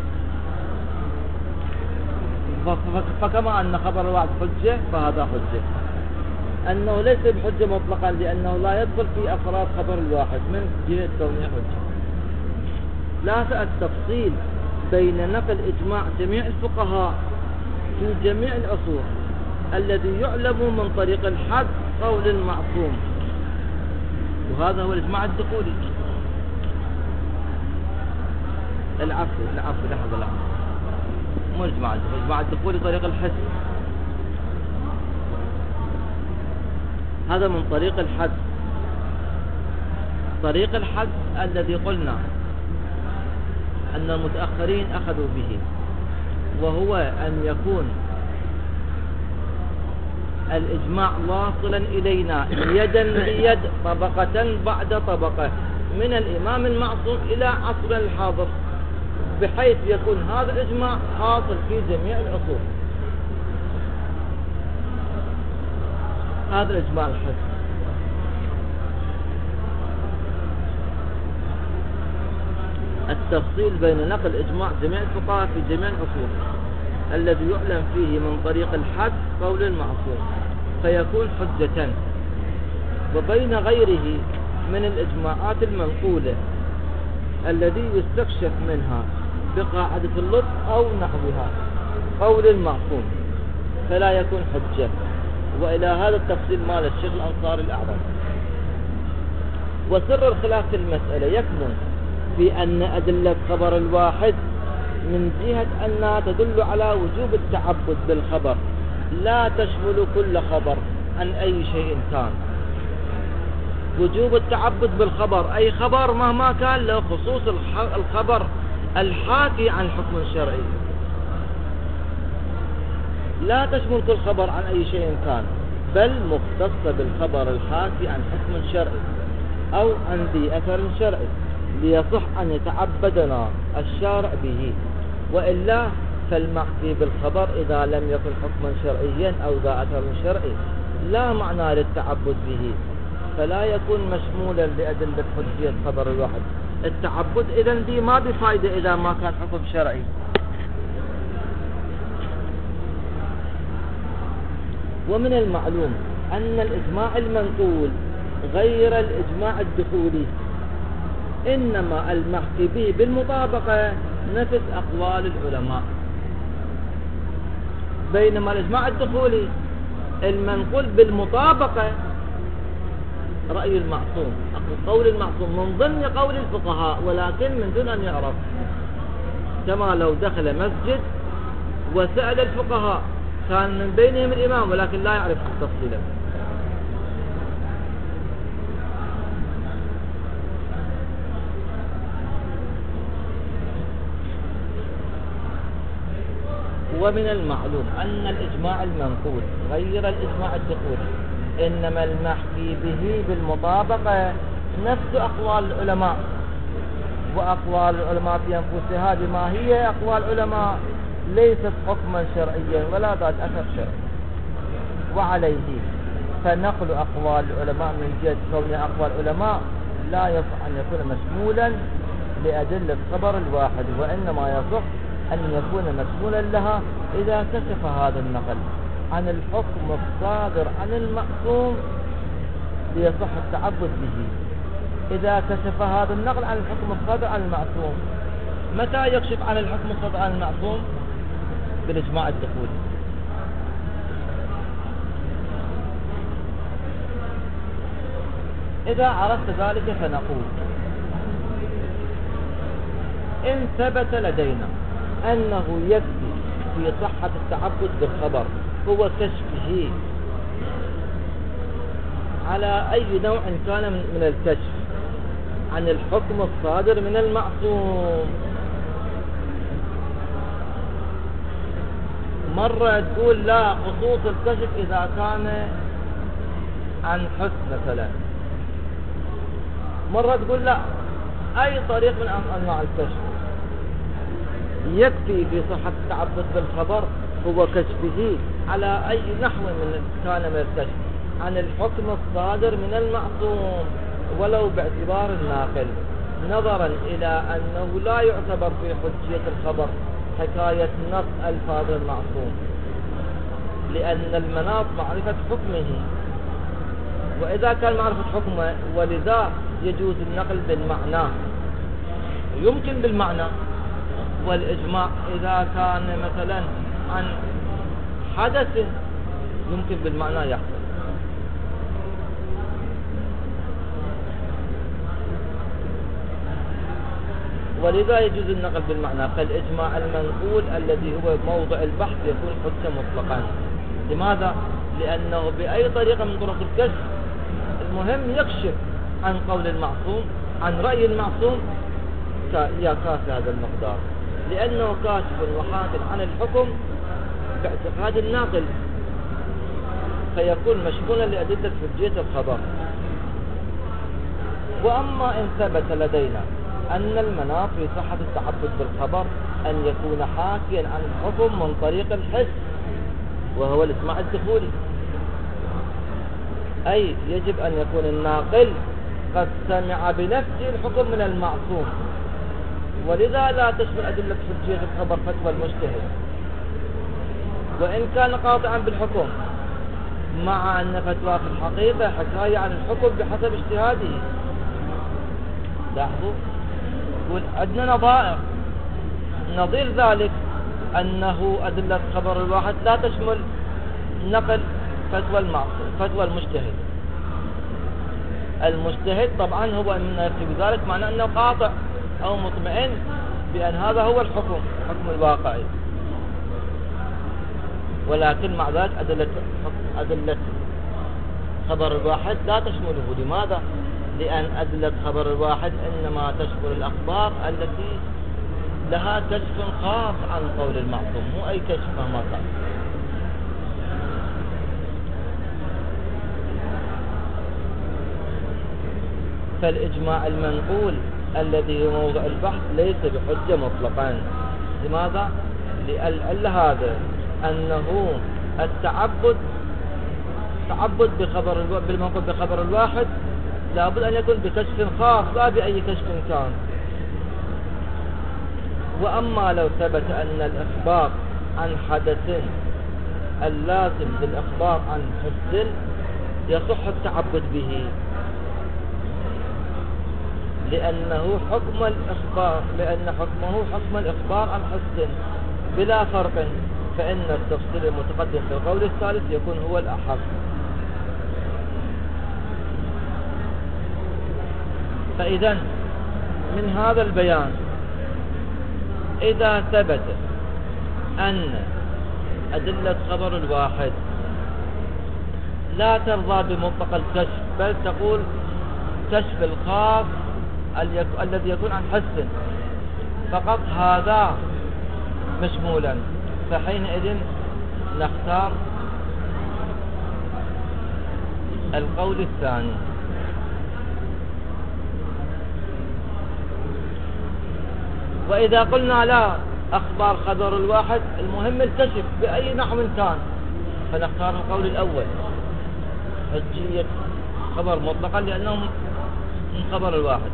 فكما أن خبر واحد حجة فهذا حجة. أنه ليس بحجة مطلقا لأنه لا يدخل في أفراد خبر الواحد من جهة كونه حجة. لا التفصيل بين نقل إجماع جميع الفقهاء في جميع العصور الذي يعلم من طريق الحد قول المعصوم، وهذا هو الإجماع الدخولي. العفو العفو لحظة لحظة، مو الإجماع الدخولي، الإجماع الدخولي طريق الحس، هذا من طريق الحد. طريق الحد الذي قلنا أن المتأخرين أخذوا به، وهو أن يكون الإجماع واصلا إلينا يدا بيد طبقة بعد طبقة من الإمام المعصوم إلى عصر الحاضر، بحيث يكون هذا الإجماع حاصل في جميع العصور. هذا الإجماع الحسن. التفصيل بين نقل إجماع جميع الفقهاء في جميع العصور الذي يعلم فيه من طريق الحد قول المعصوم فيكون حجة، وبين غيره من الإجماعات المنقولة الذي يستكشف منها بقاعدة اللطف أو نحوها قول المعصوم فلا يكون حجة. وإلى هذا التفصيل مال الشيخ الأنصاري الأعظم. وسر الخلاف في المسألة يكمن في أن أدلة خبر الواحد من جهة أنها تدل على وجوب التعبد بالخبر لا تشمل كل خبر عن أي شيء كان. وجوب التعبد بالخبر أي خبر مهما كان له خصوص الخبر الحاكي عن حكم شرعي، لا تشمل كل خبر عن أي شيء كان، بل مختصة بالخبر الحاكي عن حكم شرعي أو عن ذي أثر شرعي ليصح أن يتعبدنا الشارع به. وإلا فالمحكي بالخبر إذا لم يكن حكما شرعيا أو ذا أثر شرعي لا معنى للتعبد به، فلا يكون مشمولا لأدلة حجية خبر الواحد. التعبد إذن دي ما بفائدة إذا ما كان حكم شرعي. ومن المعلوم أن الإجماع المنقول غير الإجماع الدخولي، إنما المحكي به بالمطابقة نفس أقوال العلماء، بينما الإجماع الدخولي المنقول بالمطابقة رأي المعصوم، قول المعصوم من ضمن قول الفقهاء ولكن من دون أن يعرف، كما لو دخل مسجد وسأل الفقهاء كان من بينهم الإمام ولكن لا يعرف التفصيل. ومن المعلوم أن الإجماع المنقول غير الإجماع الدخولي، إنما المحكي به بالمطابقة نفس أقوال العلماء، وأقوال العلماء في أنفسها بما هي أقوال العلماء ليست حكما شرعيا ولا ذات أثر شرعي. وعليه فنقل أقوال العلماء من جهة كونها أقوال العلماء لا يصح أن يكون مشمولا لأدلة خبر الواحد، وإنما يصح أن يكون مشمولا لها إذا كشف هذا النقل عن الحكم الصادر عن المعصوم ليصح التعبد به. إذا كشف هذا النقل عن الحكم الصادر عن المعصوم، متى يكشف عن الحكم الصادر عن المعصوم؟ بالإجماع الدخولي. إذا عرفت ذلك فنقول إن ثبت لدينا أنه يكفي في صحة التعبد بالخبر هو كشفه على أي نوع كان من الكشف عن الحكم الصادر من المعصوم. مرة تقول لا خصوص الكشف إذا كان عن حسن مثلا، مرة تقول لا أي طريق من أنواع الكشف. يكفي في صحة التعبد بالخبر هو كشفه على أي نحو من كان من الكشف عن الحكم الصادر من المعصوم ولو باعتبار الناقل، نظرا إلى أنه لا يعتبر في حجية الخبر حكاية نص ألفاظ المعصوم، لأن المناط معرفة حكمه، وإذا كان معرفة حكمه ولذا يجوز النقل بالمعنى، يمكن بالمعنى. والإجماع إذا كان مثلا عن حدث يمكن بالمعنى يحصل. ولذا يجوز النقل بالمعنى، فالإجماع المنقول الذي هو موضع البحث يكون حجة مطلقا. لماذا؟ لأنه بأي طريقة من طرق الكشف المهم يكشف عن قول المعصوم، عن رأي المعصوم، يا كافي هذا المقدار، لأنه كاشف وحاكم عن الحكم باعتقاد الناقل، فيكون مشمولا لأدلة حجية الخبر. وأما إن ثبت لدينا أن المناط في صحة التعبد بالخبر أن يكون حاكيا عن الحكم من طريق الحس وهو الإسماع الدخولي، أي يجب أن يكون الناقل قد سمع بنفسه الحكم من المعصوم، ولذا لا تشمل أدلة حجية الخبر فتوى المجتهد وإن كان قاطعا بالحكم، مع أن فتوى في الحقيقة حكاية عن الحكم بحسب اجتهاده. لاحظوا، يقول عندنا نظائر نظير ذلك أنه أدلة خبر الواحد لا تشمل نقل فتوى المعصوم، فتوى المجتهد. المجتهد طبعا هو من يفتي بذلك معناه أنه قاطع أو مطمئن بأن هذا هو الحكم، الحكم الواقعي، ولكن مع ذلك أدلة أدلة خبر الواحد لا تشمله. لماذا؟ لأن أدلة خبر الواحد إنما تشمل الأخبار التي لها كشف خاص عن قول المعصوم، مو أي كشف مهما كان. فالإجماع المنقول الذي هو موضع البحث ليس بحجة مطلقا. لماذا؟ لأن هذا أنه التعبد تعبد بخبر بالمنقول بخبر الواحد لابد أن يكون بكشف خاص لا بأي كشف كان. وأما لو ثبت أن الإخبار عن حدث اللازم للإخبار عن حس يصح التعبد به، لأنه حكم الإخبار لأن حكمه حكم الإخبار عن حس بلا فرق، فإن التفصيل المتقدم في القول الثالث يكون هو الأحق. فإذا من هذا البيان إذا ثبت أن أدلة خبر الواحد لا ترضى بمطلق الكشف بل تقول كشف الخاص الذي يكون عن حس فقط، هذا مشمولا، فحينئذ نختار القول الثاني. وإذا قلنا لا، أخبار خبر الواحد المهم الكشف بأي نحو كان، فنختار القول الأول حجية خبر مطلقا لأنه من خبر الواحد.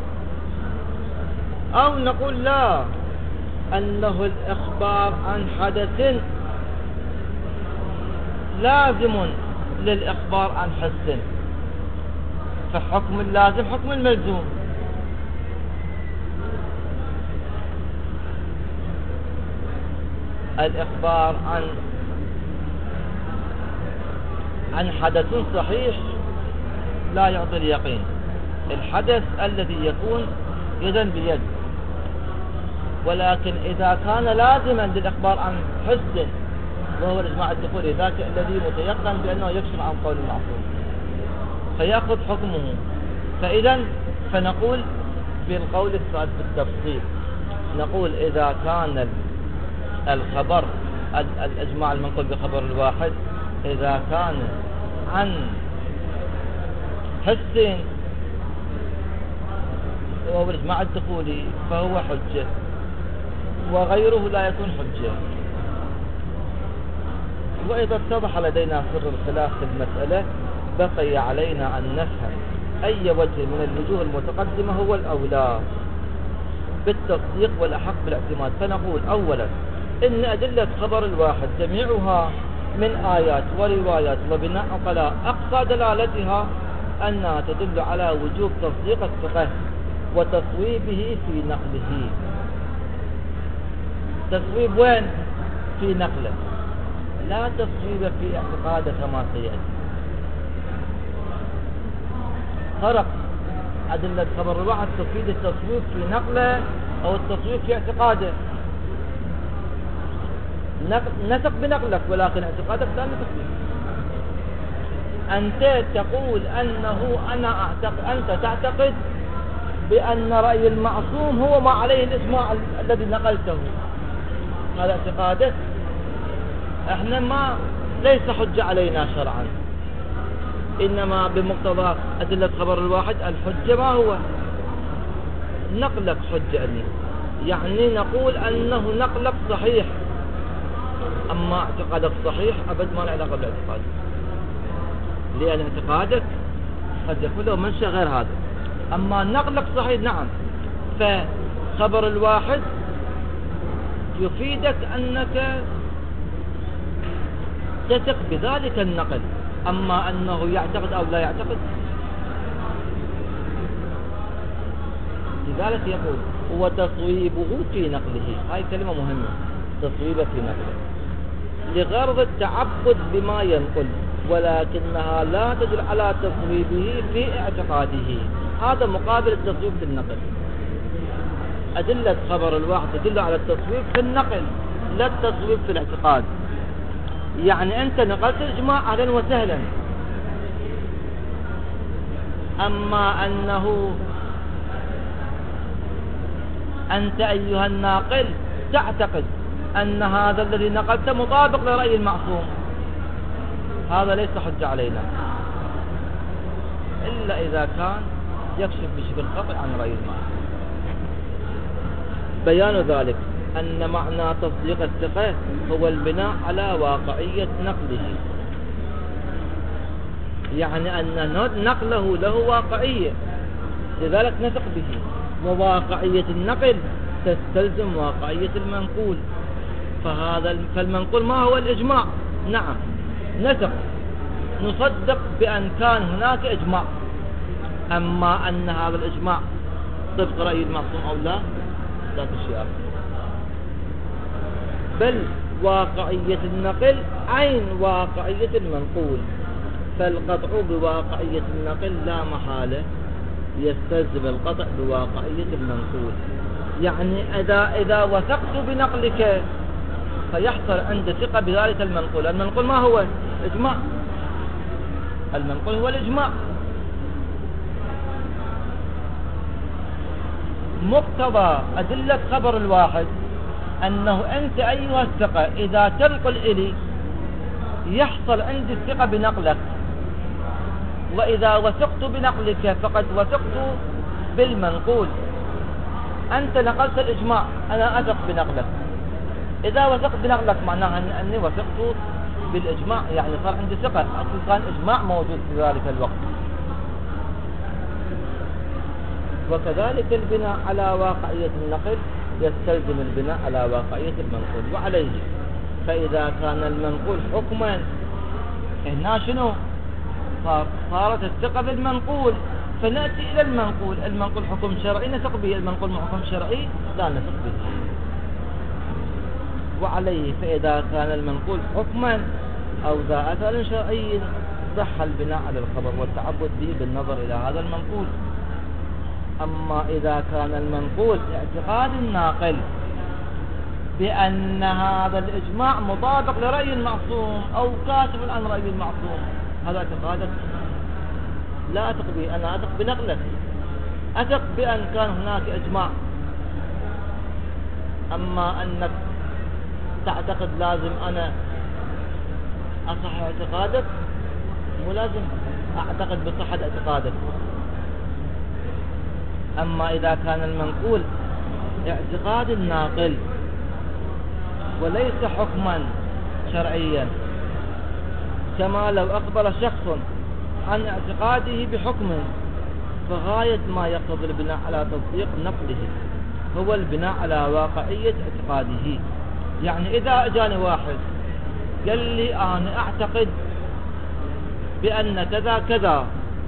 أو نقول لا، أنه الإخبار عن حدث لازم للإخبار عن حس، فحكم اللازم حكم الملزوم. الإخبار عن عن حدث صحيح لا يعطي اليقين، الحدث الذي يكون يدا بيد، ولكن إذا كان لازما للإخبار عن حس وهو الإجماع الدخولي ذاك الذي متيقن بأنه يكشف عن قول المعصوم فيأخذ حكمه. فإذا فنقول بالقول الثالث بالتفصيل، نقول إذا كان الخبر الإجماع المنقول بخبر الواحد إذا كان عن حس وهو الإجماع الدخولي فهو حجة، وغيره لا يكون حجة. وإذا اتضح لدينا سر الخلاف في المسألة بقي علينا أن نفهم أي وجه من الوجوه المتقدمة هو الأولى بالتصديق والأحق بالاعتماد. فنقول أولا إن أدلة خبر الواحد جميعها من آيات وروايات وبناء على أقصى دلالتها أنها تدل على وجوب تصديق الثقة وتصويبه في نقله. تصويب وين؟ في نقله، لا تصويب في اعتقاده كما سيأتي. فرق أدلة خبر الواحد تفيد التصويب في نقله أو التصويب في اعتقاده. نثق بنقلك ولكن اعتقادك لا نثق به. أنت تقول أنه أنا أعتقد، أنت تعتقد بأن رأي المعصوم هو ما عليه الإجماع الذي نقلته، هذا اعتقادك. احنا ما ليس حجة علينا شرعا، إنما بمقتضى أدلة خبر الواحد الحجة ما هو نقلك حجة لي، يعني نقول أنه نقلك صحيح، أما اعتقادك صحيح أبد ما له علاقة بالاعتقاد، لأن اعتقادك قد يكون له منشأ غير هذا. أما نقلك صحيح نعم، فخبر الواحد يفيدك أنك تثق بذلك النقل، أما أنه يعتقد أو لا يعتقد. لذلك يقول وتصويبه في نقله، هاي كلمة مهمة، تصويبه في نقله لغرض التعبد بما ينقل، ولكنها لا تدل على تصويبه في اعتقاده. هذا مقابل التصويب في النقل. أدلة خبر الواحد تدل على التصويب في النقل لا التصويب في الاعتقاد. يعني أنت نقلت الإجماع أهلا وسهلا، أما أنه أنت أيها الناقل تعتقد أن هذا الذي نقلته مطابق لرأي المعصوم، هذا ليس حجة علينا إلا إذا كان يكشف بشكل قطعي عن رأي المعصوم. بيان ذلك أن معنى تصديق الثقة هو البناء على واقعية نقله، يعني أن نقله له واقعية لذلك نثق به، وواقعية النقل تستلزم واقعية المنقول. فهذا فالمنقول ما هو الإجماع، نعم نثق نصدق بأن كان هناك إجماع، أما أن هذا الإجماع طبق رأي المعصوم أو لا ذات الشيء آخر. بل واقعية النقل عين واقعية المنقول، فالقطع بواقعية النقل لا محالة يستلزم القطع بواقعية المنقول. يعني إذا, إذا وثقت بنقلك فيحصل عند ثقة بذلك المنقول. المنقول ما هو؟ إجماع. المنقول هو الإجماع. مقتضى أدلة خبر الواحد أنه أنت أيها الثقة إذا تنقل إلي يحصل عندي الثقة بنقلك، وإذا وثقت بنقلك فقد وثقت بالمنقول. أنت نقلت الإجماع، أنا أثق بنقلك. إذا وثقت بنقلك معناها أني وثقت بالإجماع، يعني صار عندي ثقة، أصل كان إجماع موجود في ذلك الوقت. وكذلك البناء على واقعية النقل يستلزم البناء على واقعية المنقول وعليه. فإذا كان المنقول حكما هنا شنو؟ صارت الثقة بالمنقول، فنأتي إلى المنقول. المنقول حكم شرعي نثق به، المنقول حكم شرعي لا نثق به. وعليه فإذا كان المنقول حكما أو ذا أثر شرعي صح البناء على الخبر والتعبد به بالنظر إلى هذا المنقول. أما إذا كان المنقول اعتقاد الناقل بأن هذا الإجماع مطابق لرأي المعصوم أو كاتب عن رأي المعصوم، هذا اعتقادك لا أثق به، أنا أثق بنقلك، أثق بأن كان هناك إجماع. أما أنك تعتقد لازم أنا أصح اعتقادك، مو لازم أعتقد بصحة اعتقادك. أما إذا كان المنقول اعتقاد الناقل وليس حكما شرعيا، كما لو أخبر شخص عن اعتقاده بحكم، فغاية ما يقتضي البناء على تصديق نقله هو البناء على واقعية اعتقاده. يعني إذا أجاني واحد قال لي أنا أعتقد بأن كذا كذا،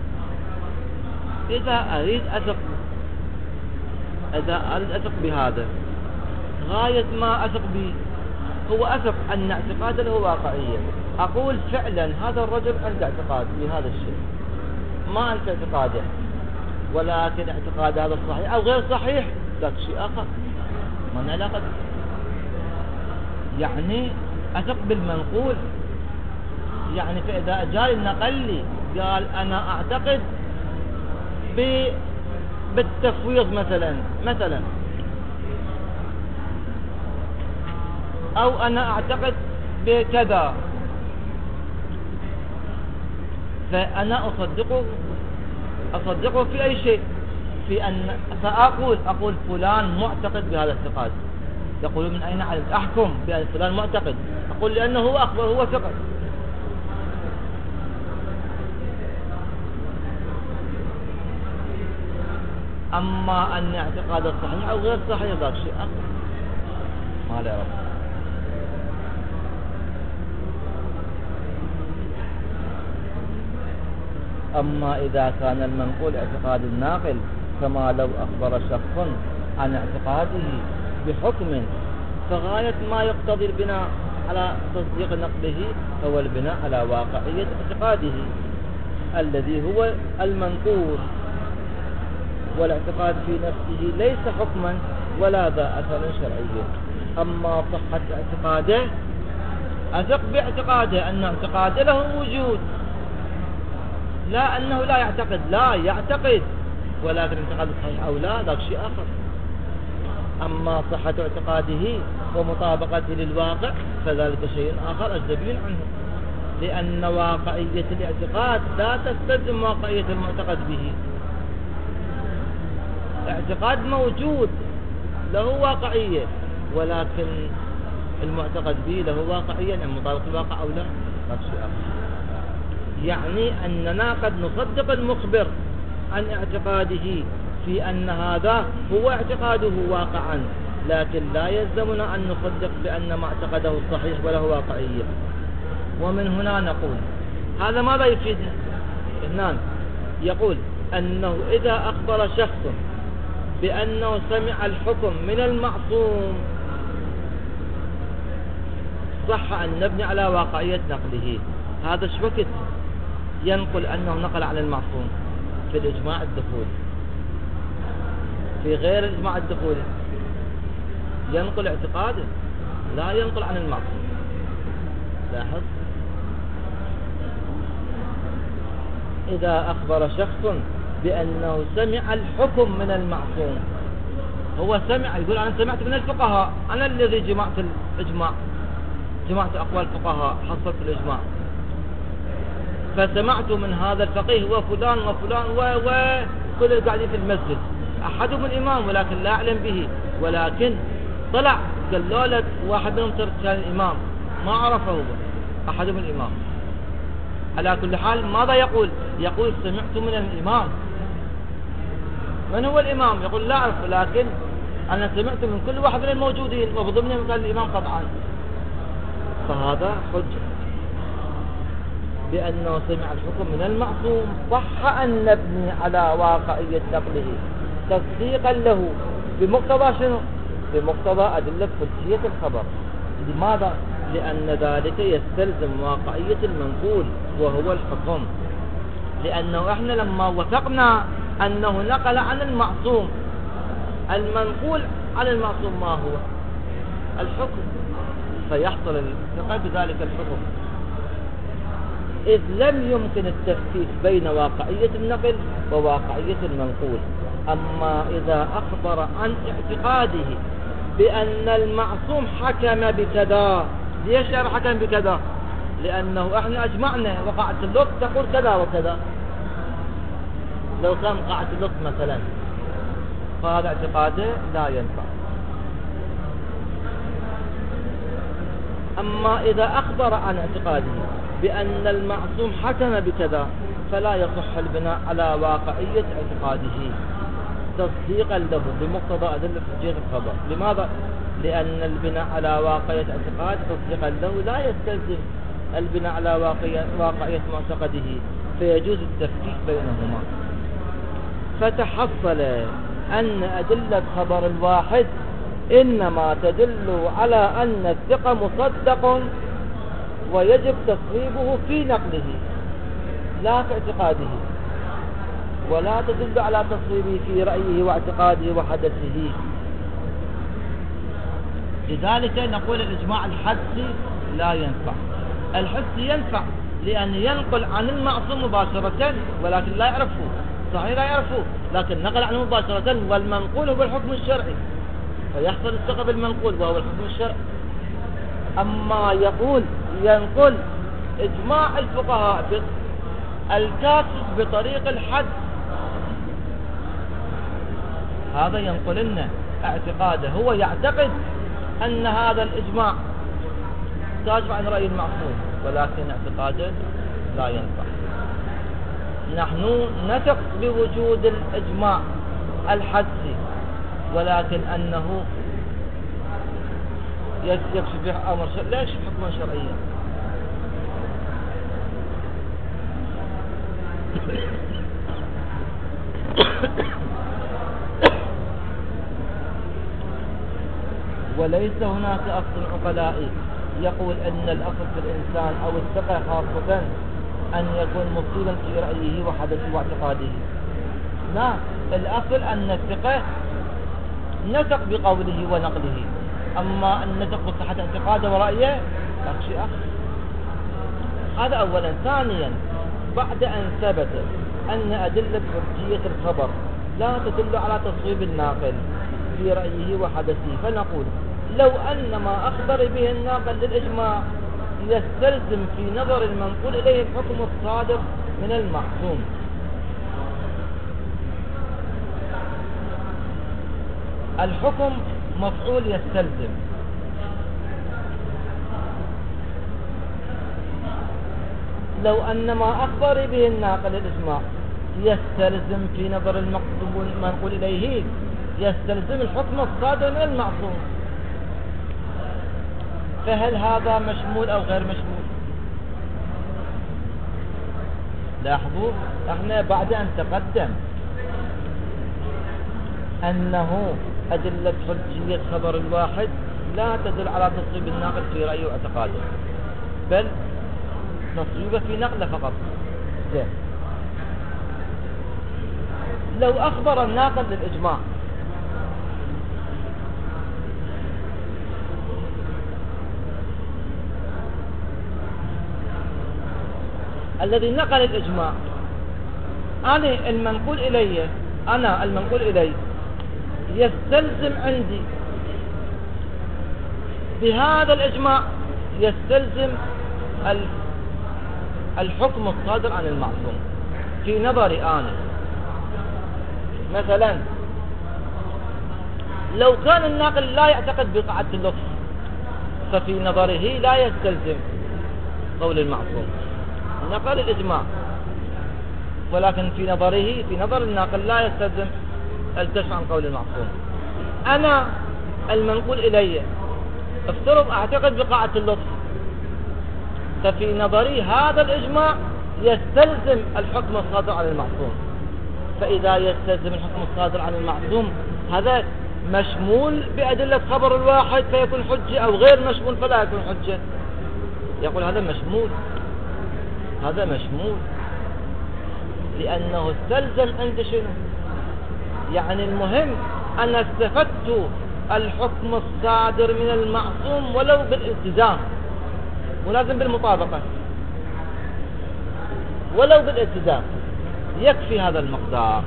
إذا أريد أثق إذا أريد أثق بهذا، غاية ما أثق به هو أثق أن اعتقاده له واقعية. أقول فعلا هذا الرجل عنده اعتقاد بهذا الشيء، ما أنت اعتقاده، ولكن اعتقاد هذا صحيح أو غير صحيح ذات شيء آخر. ما علاقة. يعني أثق بالمنقول، يعني فإذا جاء النقل لي قال أنا أعتقد بالتفويض مثلا مثلا أو أنا أعتقد بكذا، فأنا أصدقه أصدقه في أي شيء، في أن فأقول أقول فلان معتقد بهذا الاعتقاد. يقولون من أين علمت؟ أحكم بأن فلان معتقد، أقول لأنه هو أخبر، هو ثقة. أما أن اعتقاد صحيح أو غير صحيح ذاك شيء آخر ما لا يعرف. أما إذا كان المنقول اعتقاد الناقل، كما لو أخبر شخص عن اعتقاده بحكم، فغاية ما يقتضي البناء على تصديق نقله هو البناء على واقعية اعتقاده الذي هو المنقول، والاعتقاد في نفسه ليس حكما ولا ذا أثر شرعي. أما صحة اعتقاده أثق باعتقاده أن اعتقاده له وجود، لا أنه لا يعتقد، لا يعتقد، ولكن اعتقاد صحيح أو لا ذاك شيء آخر. أما صحة اعتقاده ومطابقته للواقع فذلك شيء آخر أجنبي عنه، لأن واقعية الاعتقاد لا تستلزم واقعية المعتقد به. اعتقاد موجود له واقعية، ولكن المعتقد به له واقعية، يعني مطابق الواقع أو لا ذاك شيء آخر. يعني أننا قد نصدق المخبر عن اعتقاده في أن هذا هو اعتقاده واقعا، لكن لا يلزمنا أن نصدق بأن ما اعتقده صحيح وله واقعية. ومن هنا نقول هذا ماذا يفيدنا؟ اثنان، يقول أنه إذا أخبر شخص بأنه سمع الحكم من المعصوم صح أن نبني على واقعية نقله. هذا ايش وقت ينقل أنه نقل عن المعصوم؟ في الإجماع الدخولي. في غير الإجماع الدخولي ينقل اعتقاده، لا ينقل عن المعصوم. لاحظ، إذا أخبر شخص بأنه سمع الحكم من المعصوم، هو سمع، يقول أنا سمعت من الفقهاء، أنا الذي جمعت الإجماع، جمعت أقوال الفقهاء، حصلت الإجماع، فسمعت من هذا الفقيه وفلان وفلان وكل اللي قاعدين في المسجد، أحدهم الإمام ولكن لا أعلم به، ولكن طلع قال لك واحد منهم كان الإمام، ما عرفه هو أحدهم الإمام. على كل حال ماذا يقول؟ يقول سمعت من الإمام. من هو الإمام؟ يقول لا أعرف، لكن أنا سمعت من كل واحد من الموجودين وبضمنهم قال الإمام قطعا. فهذا حجة بأنه سمع الحكم من المعصوم، صح أن نبني على واقعية نقله تصديقا له بمقتضى شنو؟ بمقتضى أدلة حجية الخبر. لماذا؟ لأن ذلك يستلزم واقعية المنقول وهو الحكم، لأنه إحنا لما وثقنا أنه نقل عن المعصوم، المنقول عن المعصوم ما هو؟ الحكم، فيحصل الثقة بذلك الحكم، إذ لم يمكن التفكيك بين واقعية النقل وواقعية المنقول. أما إذا أخبر عن اعتقاده بأن المعصوم حكم بكذا، ليش حكم بكذا؟ لأنه إحنا أجمعنا وقاعة اللطف تقول كذا وكذا، لو كان قاعة اللطف مثلا، فهذا اعتقاده لا ينفع. أما إذا أخبر عن اعتقاده بأن المعصوم حكم بكذا فلا يصح البناء على واقعية اعتقاده تصديقا له بمقتضى أدلة حجية الخبر. لماذا؟ لأن البناء على واقعية اعتقاد تصديقا له لا يستلزم البناء على واقعية, واقعية معتقده، فيجوز التفكيك بينهما. فتحصل أن أدلة خبر الواحد إنما تدل على أن الثقة مصدق ويجب تصويبه في نقله لا في اعتقاده، ولا تدل على تصويبه في رأيه واعتقاده وحدثه. لذلك نقول الإجماع الحدسي لا ينفع. الحسي ينفع لأن ينقل عن المعصوم مباشرة ولكن لا يعرفه، صحيح لا يعرفه، لكن نقل عنه مباشرة والمنقول هو الحكم الشرعي، فيحصل الثقة بالمنقول وهو الحكم الشرعي. أما يقول ينقل إجماع الفقهاء الكاسس بطريق الحد، هذا ينقل لنا اعتقاده، هو يعتقد أن هذا الإجماع كاشف عن رأي المعصوم ولكن اعتقاده لا ينفع. نحن نثق بوجود الإجماع الحدسي ولكن أنه يكشف أمر شرعي، لا يكشف حكما شرعيا. وليس هناك أصل عقلائي يقول أن الأصل في الإنسان أو الثقة خاصة أن يكون مصيبا في رأيه وحدثه واعتقاده. لا، الأصل أن الثقة نثق بقوله ونقله، أما أن نثق بصحة اعتقاده ورأيه هذا شيء آخر. هذا أولا. ثانيا، بعد أن ثبت أن أدلة حجية الخبر لا تدل على تصويب الناقل في رأيه وحدثه، فنقول لو أن ما أخبر به الناقل للإجماع يستلزم في نظر المنقول إليه الحكم الصادر من المعصوم. الحكم مفعول يستلزم، لو أن ما أخبر به الناقل الإجماع يستلزم في نظر المنقول إليه يستلزم الحكم الصادر من المعصوم، فهل هذا مشمول أو غير مشمول؟ لاحظوا احنا بعد أن تقدم أنه أدلة حجية خبر الواحد لا تدل على تصويب الناقل في رأيه واعتقاده، بل تصويبه في نقله فقط. زين، لو أخبر الناقل للإجماع الذي نقل الإجماع، أنا المنقول إلي أنا المنقول إلي يستلزم عندي بهذا الإجماع يستلزم الحكم الصادر عن المعصوم في نظري أنا. مثلا لو كان الناقل لا يعتقد بقاعدة اللطف ففي نظره لا يستلزم قول المعصوم، نقل الإجماع، ولكن في نظره في نظر الناقل لا يستلزم الكشف عن قول المعصوم. أنا المنقول إلي افترض أعتقد بقاعدة اللطف، ففي نظري هذا الإجماع يستلزم الحكم الصادر عن المعصوم، فإذا يستلزم الحكم الصادر عن المعصوم هذا مشمول بأدلة خبر الواحد فيكون حجة، أو غير مشمول فلا يكون حجة. يقول هذا مشمول، هذا مشمول لأنه استلزم عند شنو؟ يعني المهم أنا استفدت الحكم الصادر من المعصوم ولو بالالتزام، ولازم بالمطابقة، ولو بالالتزام يكفي هذا المقدار.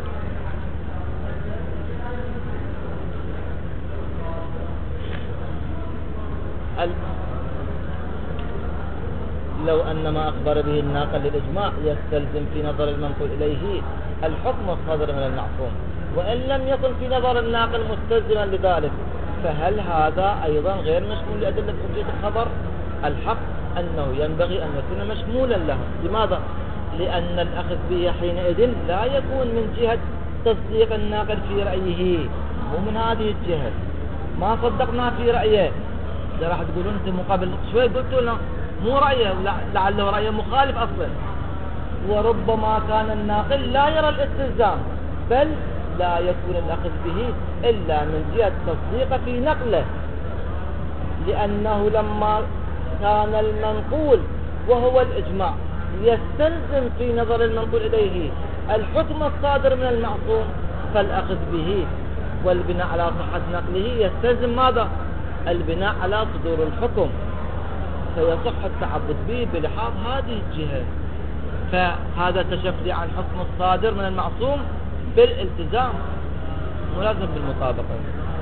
لو أن ما أخبر به الناقل للإجماع يستلزم في نظر المنقول إليه الحكم الصادر من المعصوم، وإن لم يكن في نظر الناقل مستلزما لذلك، فهل هذا أيضا غير مشمول لأدلة حجية الخبر؟ الحق أنه ينبغي أن يكون مشمولا له. لماذا؟ لأن الأخذ به حينئذ لا يكون من جهة تصديق الناقل في رأيه، ومن هذه الجهة ما صدقنا في رأيه. إذا راح تقولون أنت مقابل شوي قلتوا لنا مو رأيه، لعله رأيه مخالف أصلا، وربما كان الناقل لا يرى الاستلزام، بل لا يكون الأخذ به إلا من جهة تصديق في نقله، لأنه لما كان المنقول وهو الإجماع يستلزم في نظر المنقول إليه الحكم الصادر من المعصوم، فالأخذ به والبناء على صحة نقله يستلزم ماذا؟ البناء على صدور الحكم، فيصح التعبد به بلحاظ هذه الجهة. فهذا كشف لي عن حكم الصادر من المعصوم بالالتزام ملازم بالمطابقة.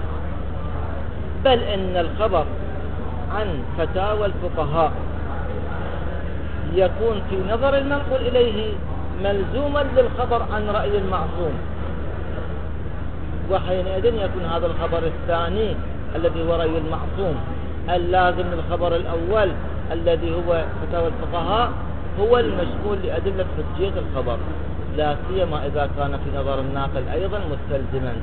بل إن الخبر عن فتاوى الفقهاء يكون في نظر المنقول إليه ملزوما للخبر عن رأي المعصوم، وحينئذ يكون هذا الخبر الثاني الذي هو رأي المعصوم اللازم للخبر الأول الذي هو فتاوى الفقهاء هو المشمول لأدلة حجية الخبر، لا سيما إذا كان في نظر الناقل أيضا مستلزما.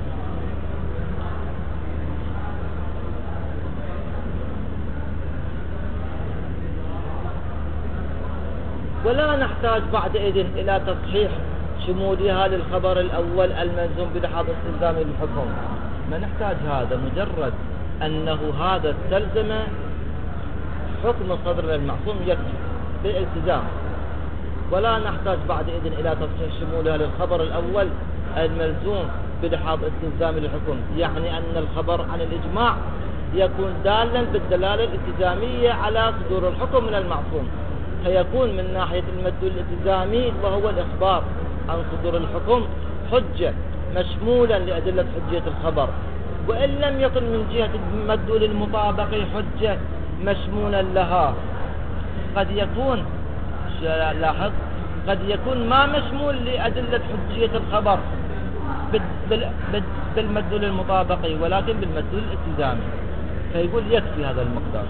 ولا نحتاج بعدئذ إلى تصحيح شمولها للخبر الأول الملزوم بلحاظ استلزام الحكم، ما نحتاج هذا، مجرد أنه هذا استلزم حكم صدر المعصوم يكفي بالالتزام. ولا نحتاج بعدئذ إلى تصحيح شمولها للخبر الأول الملزوم بلحاظ استلزام الحكم، يعني أن الخبر عن الإجماع يكون دالا بالدلالة الالتزامية على صدور الحكم من المعصوم، فيكون من ناحية المدلول الالتزامي وهو الإخبار عن صدور الحكم حجة مشمولا لأدلة حجية الخبر. وإن لم يكن من جهة المدلول المطابقي حجة مشمولا لها، قد يكون لاحظ قد يكون ما مشمول لأدلة حجية الخبر بالمدلول المطابقي ولكن بالمدلول الالتزامي، فيقول يكفي هذا المقدار،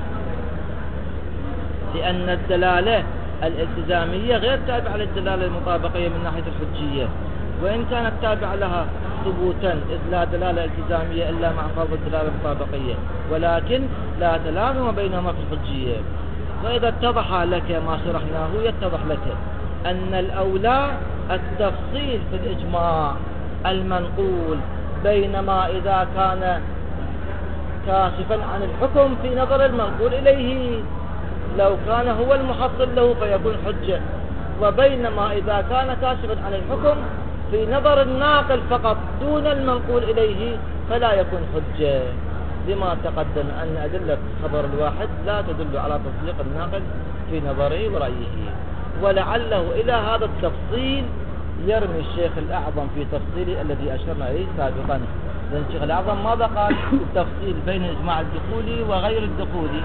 لأن الدلالة الالتزامية غير تابعة للدلالة المطابقية من ناحية الحجية، وإن كانت تابعة لها ثبوتا إذ لا دلالة التزامية إلا مع فرض الدلالة المطابقية، ولكن لا تلازم بينهما في الحجية. وإذا اتضح لك ما شرحناه يتضح لك أن الأولى التفصيل في الإجماع المنقول، بينما إذا كان كاشفا عن الحكم في نظر المنقول إليه لو كان هو المحصل له فيكون حجة، وبينما إذا كان كاشفا عن الحكم في نظر الناقل فقط دون المنقول إليه فلا يكون حجة، لما تقدم أن أدلة خبر الواحد لا تدل على تصديق الناقل في نظره ورأيه. ولعله إلى هذا التفصيل يرمي الشيخ الأعظم في تفصيله الذي أشرنا إليه سابقا، لأن الشيخ الأعظم ماذا قال؟ التفصيل بين الإجماع الدخولي وغير الدخولي،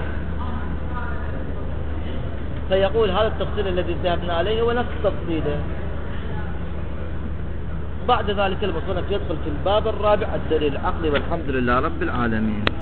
فيقول هذا التفصيل الذي ذهبنا عليه هو نفس تفصيله. بعد ذلك المصنف يدخل في الباب الرابع الدليل العقلي، والحمد لله رب العالمين.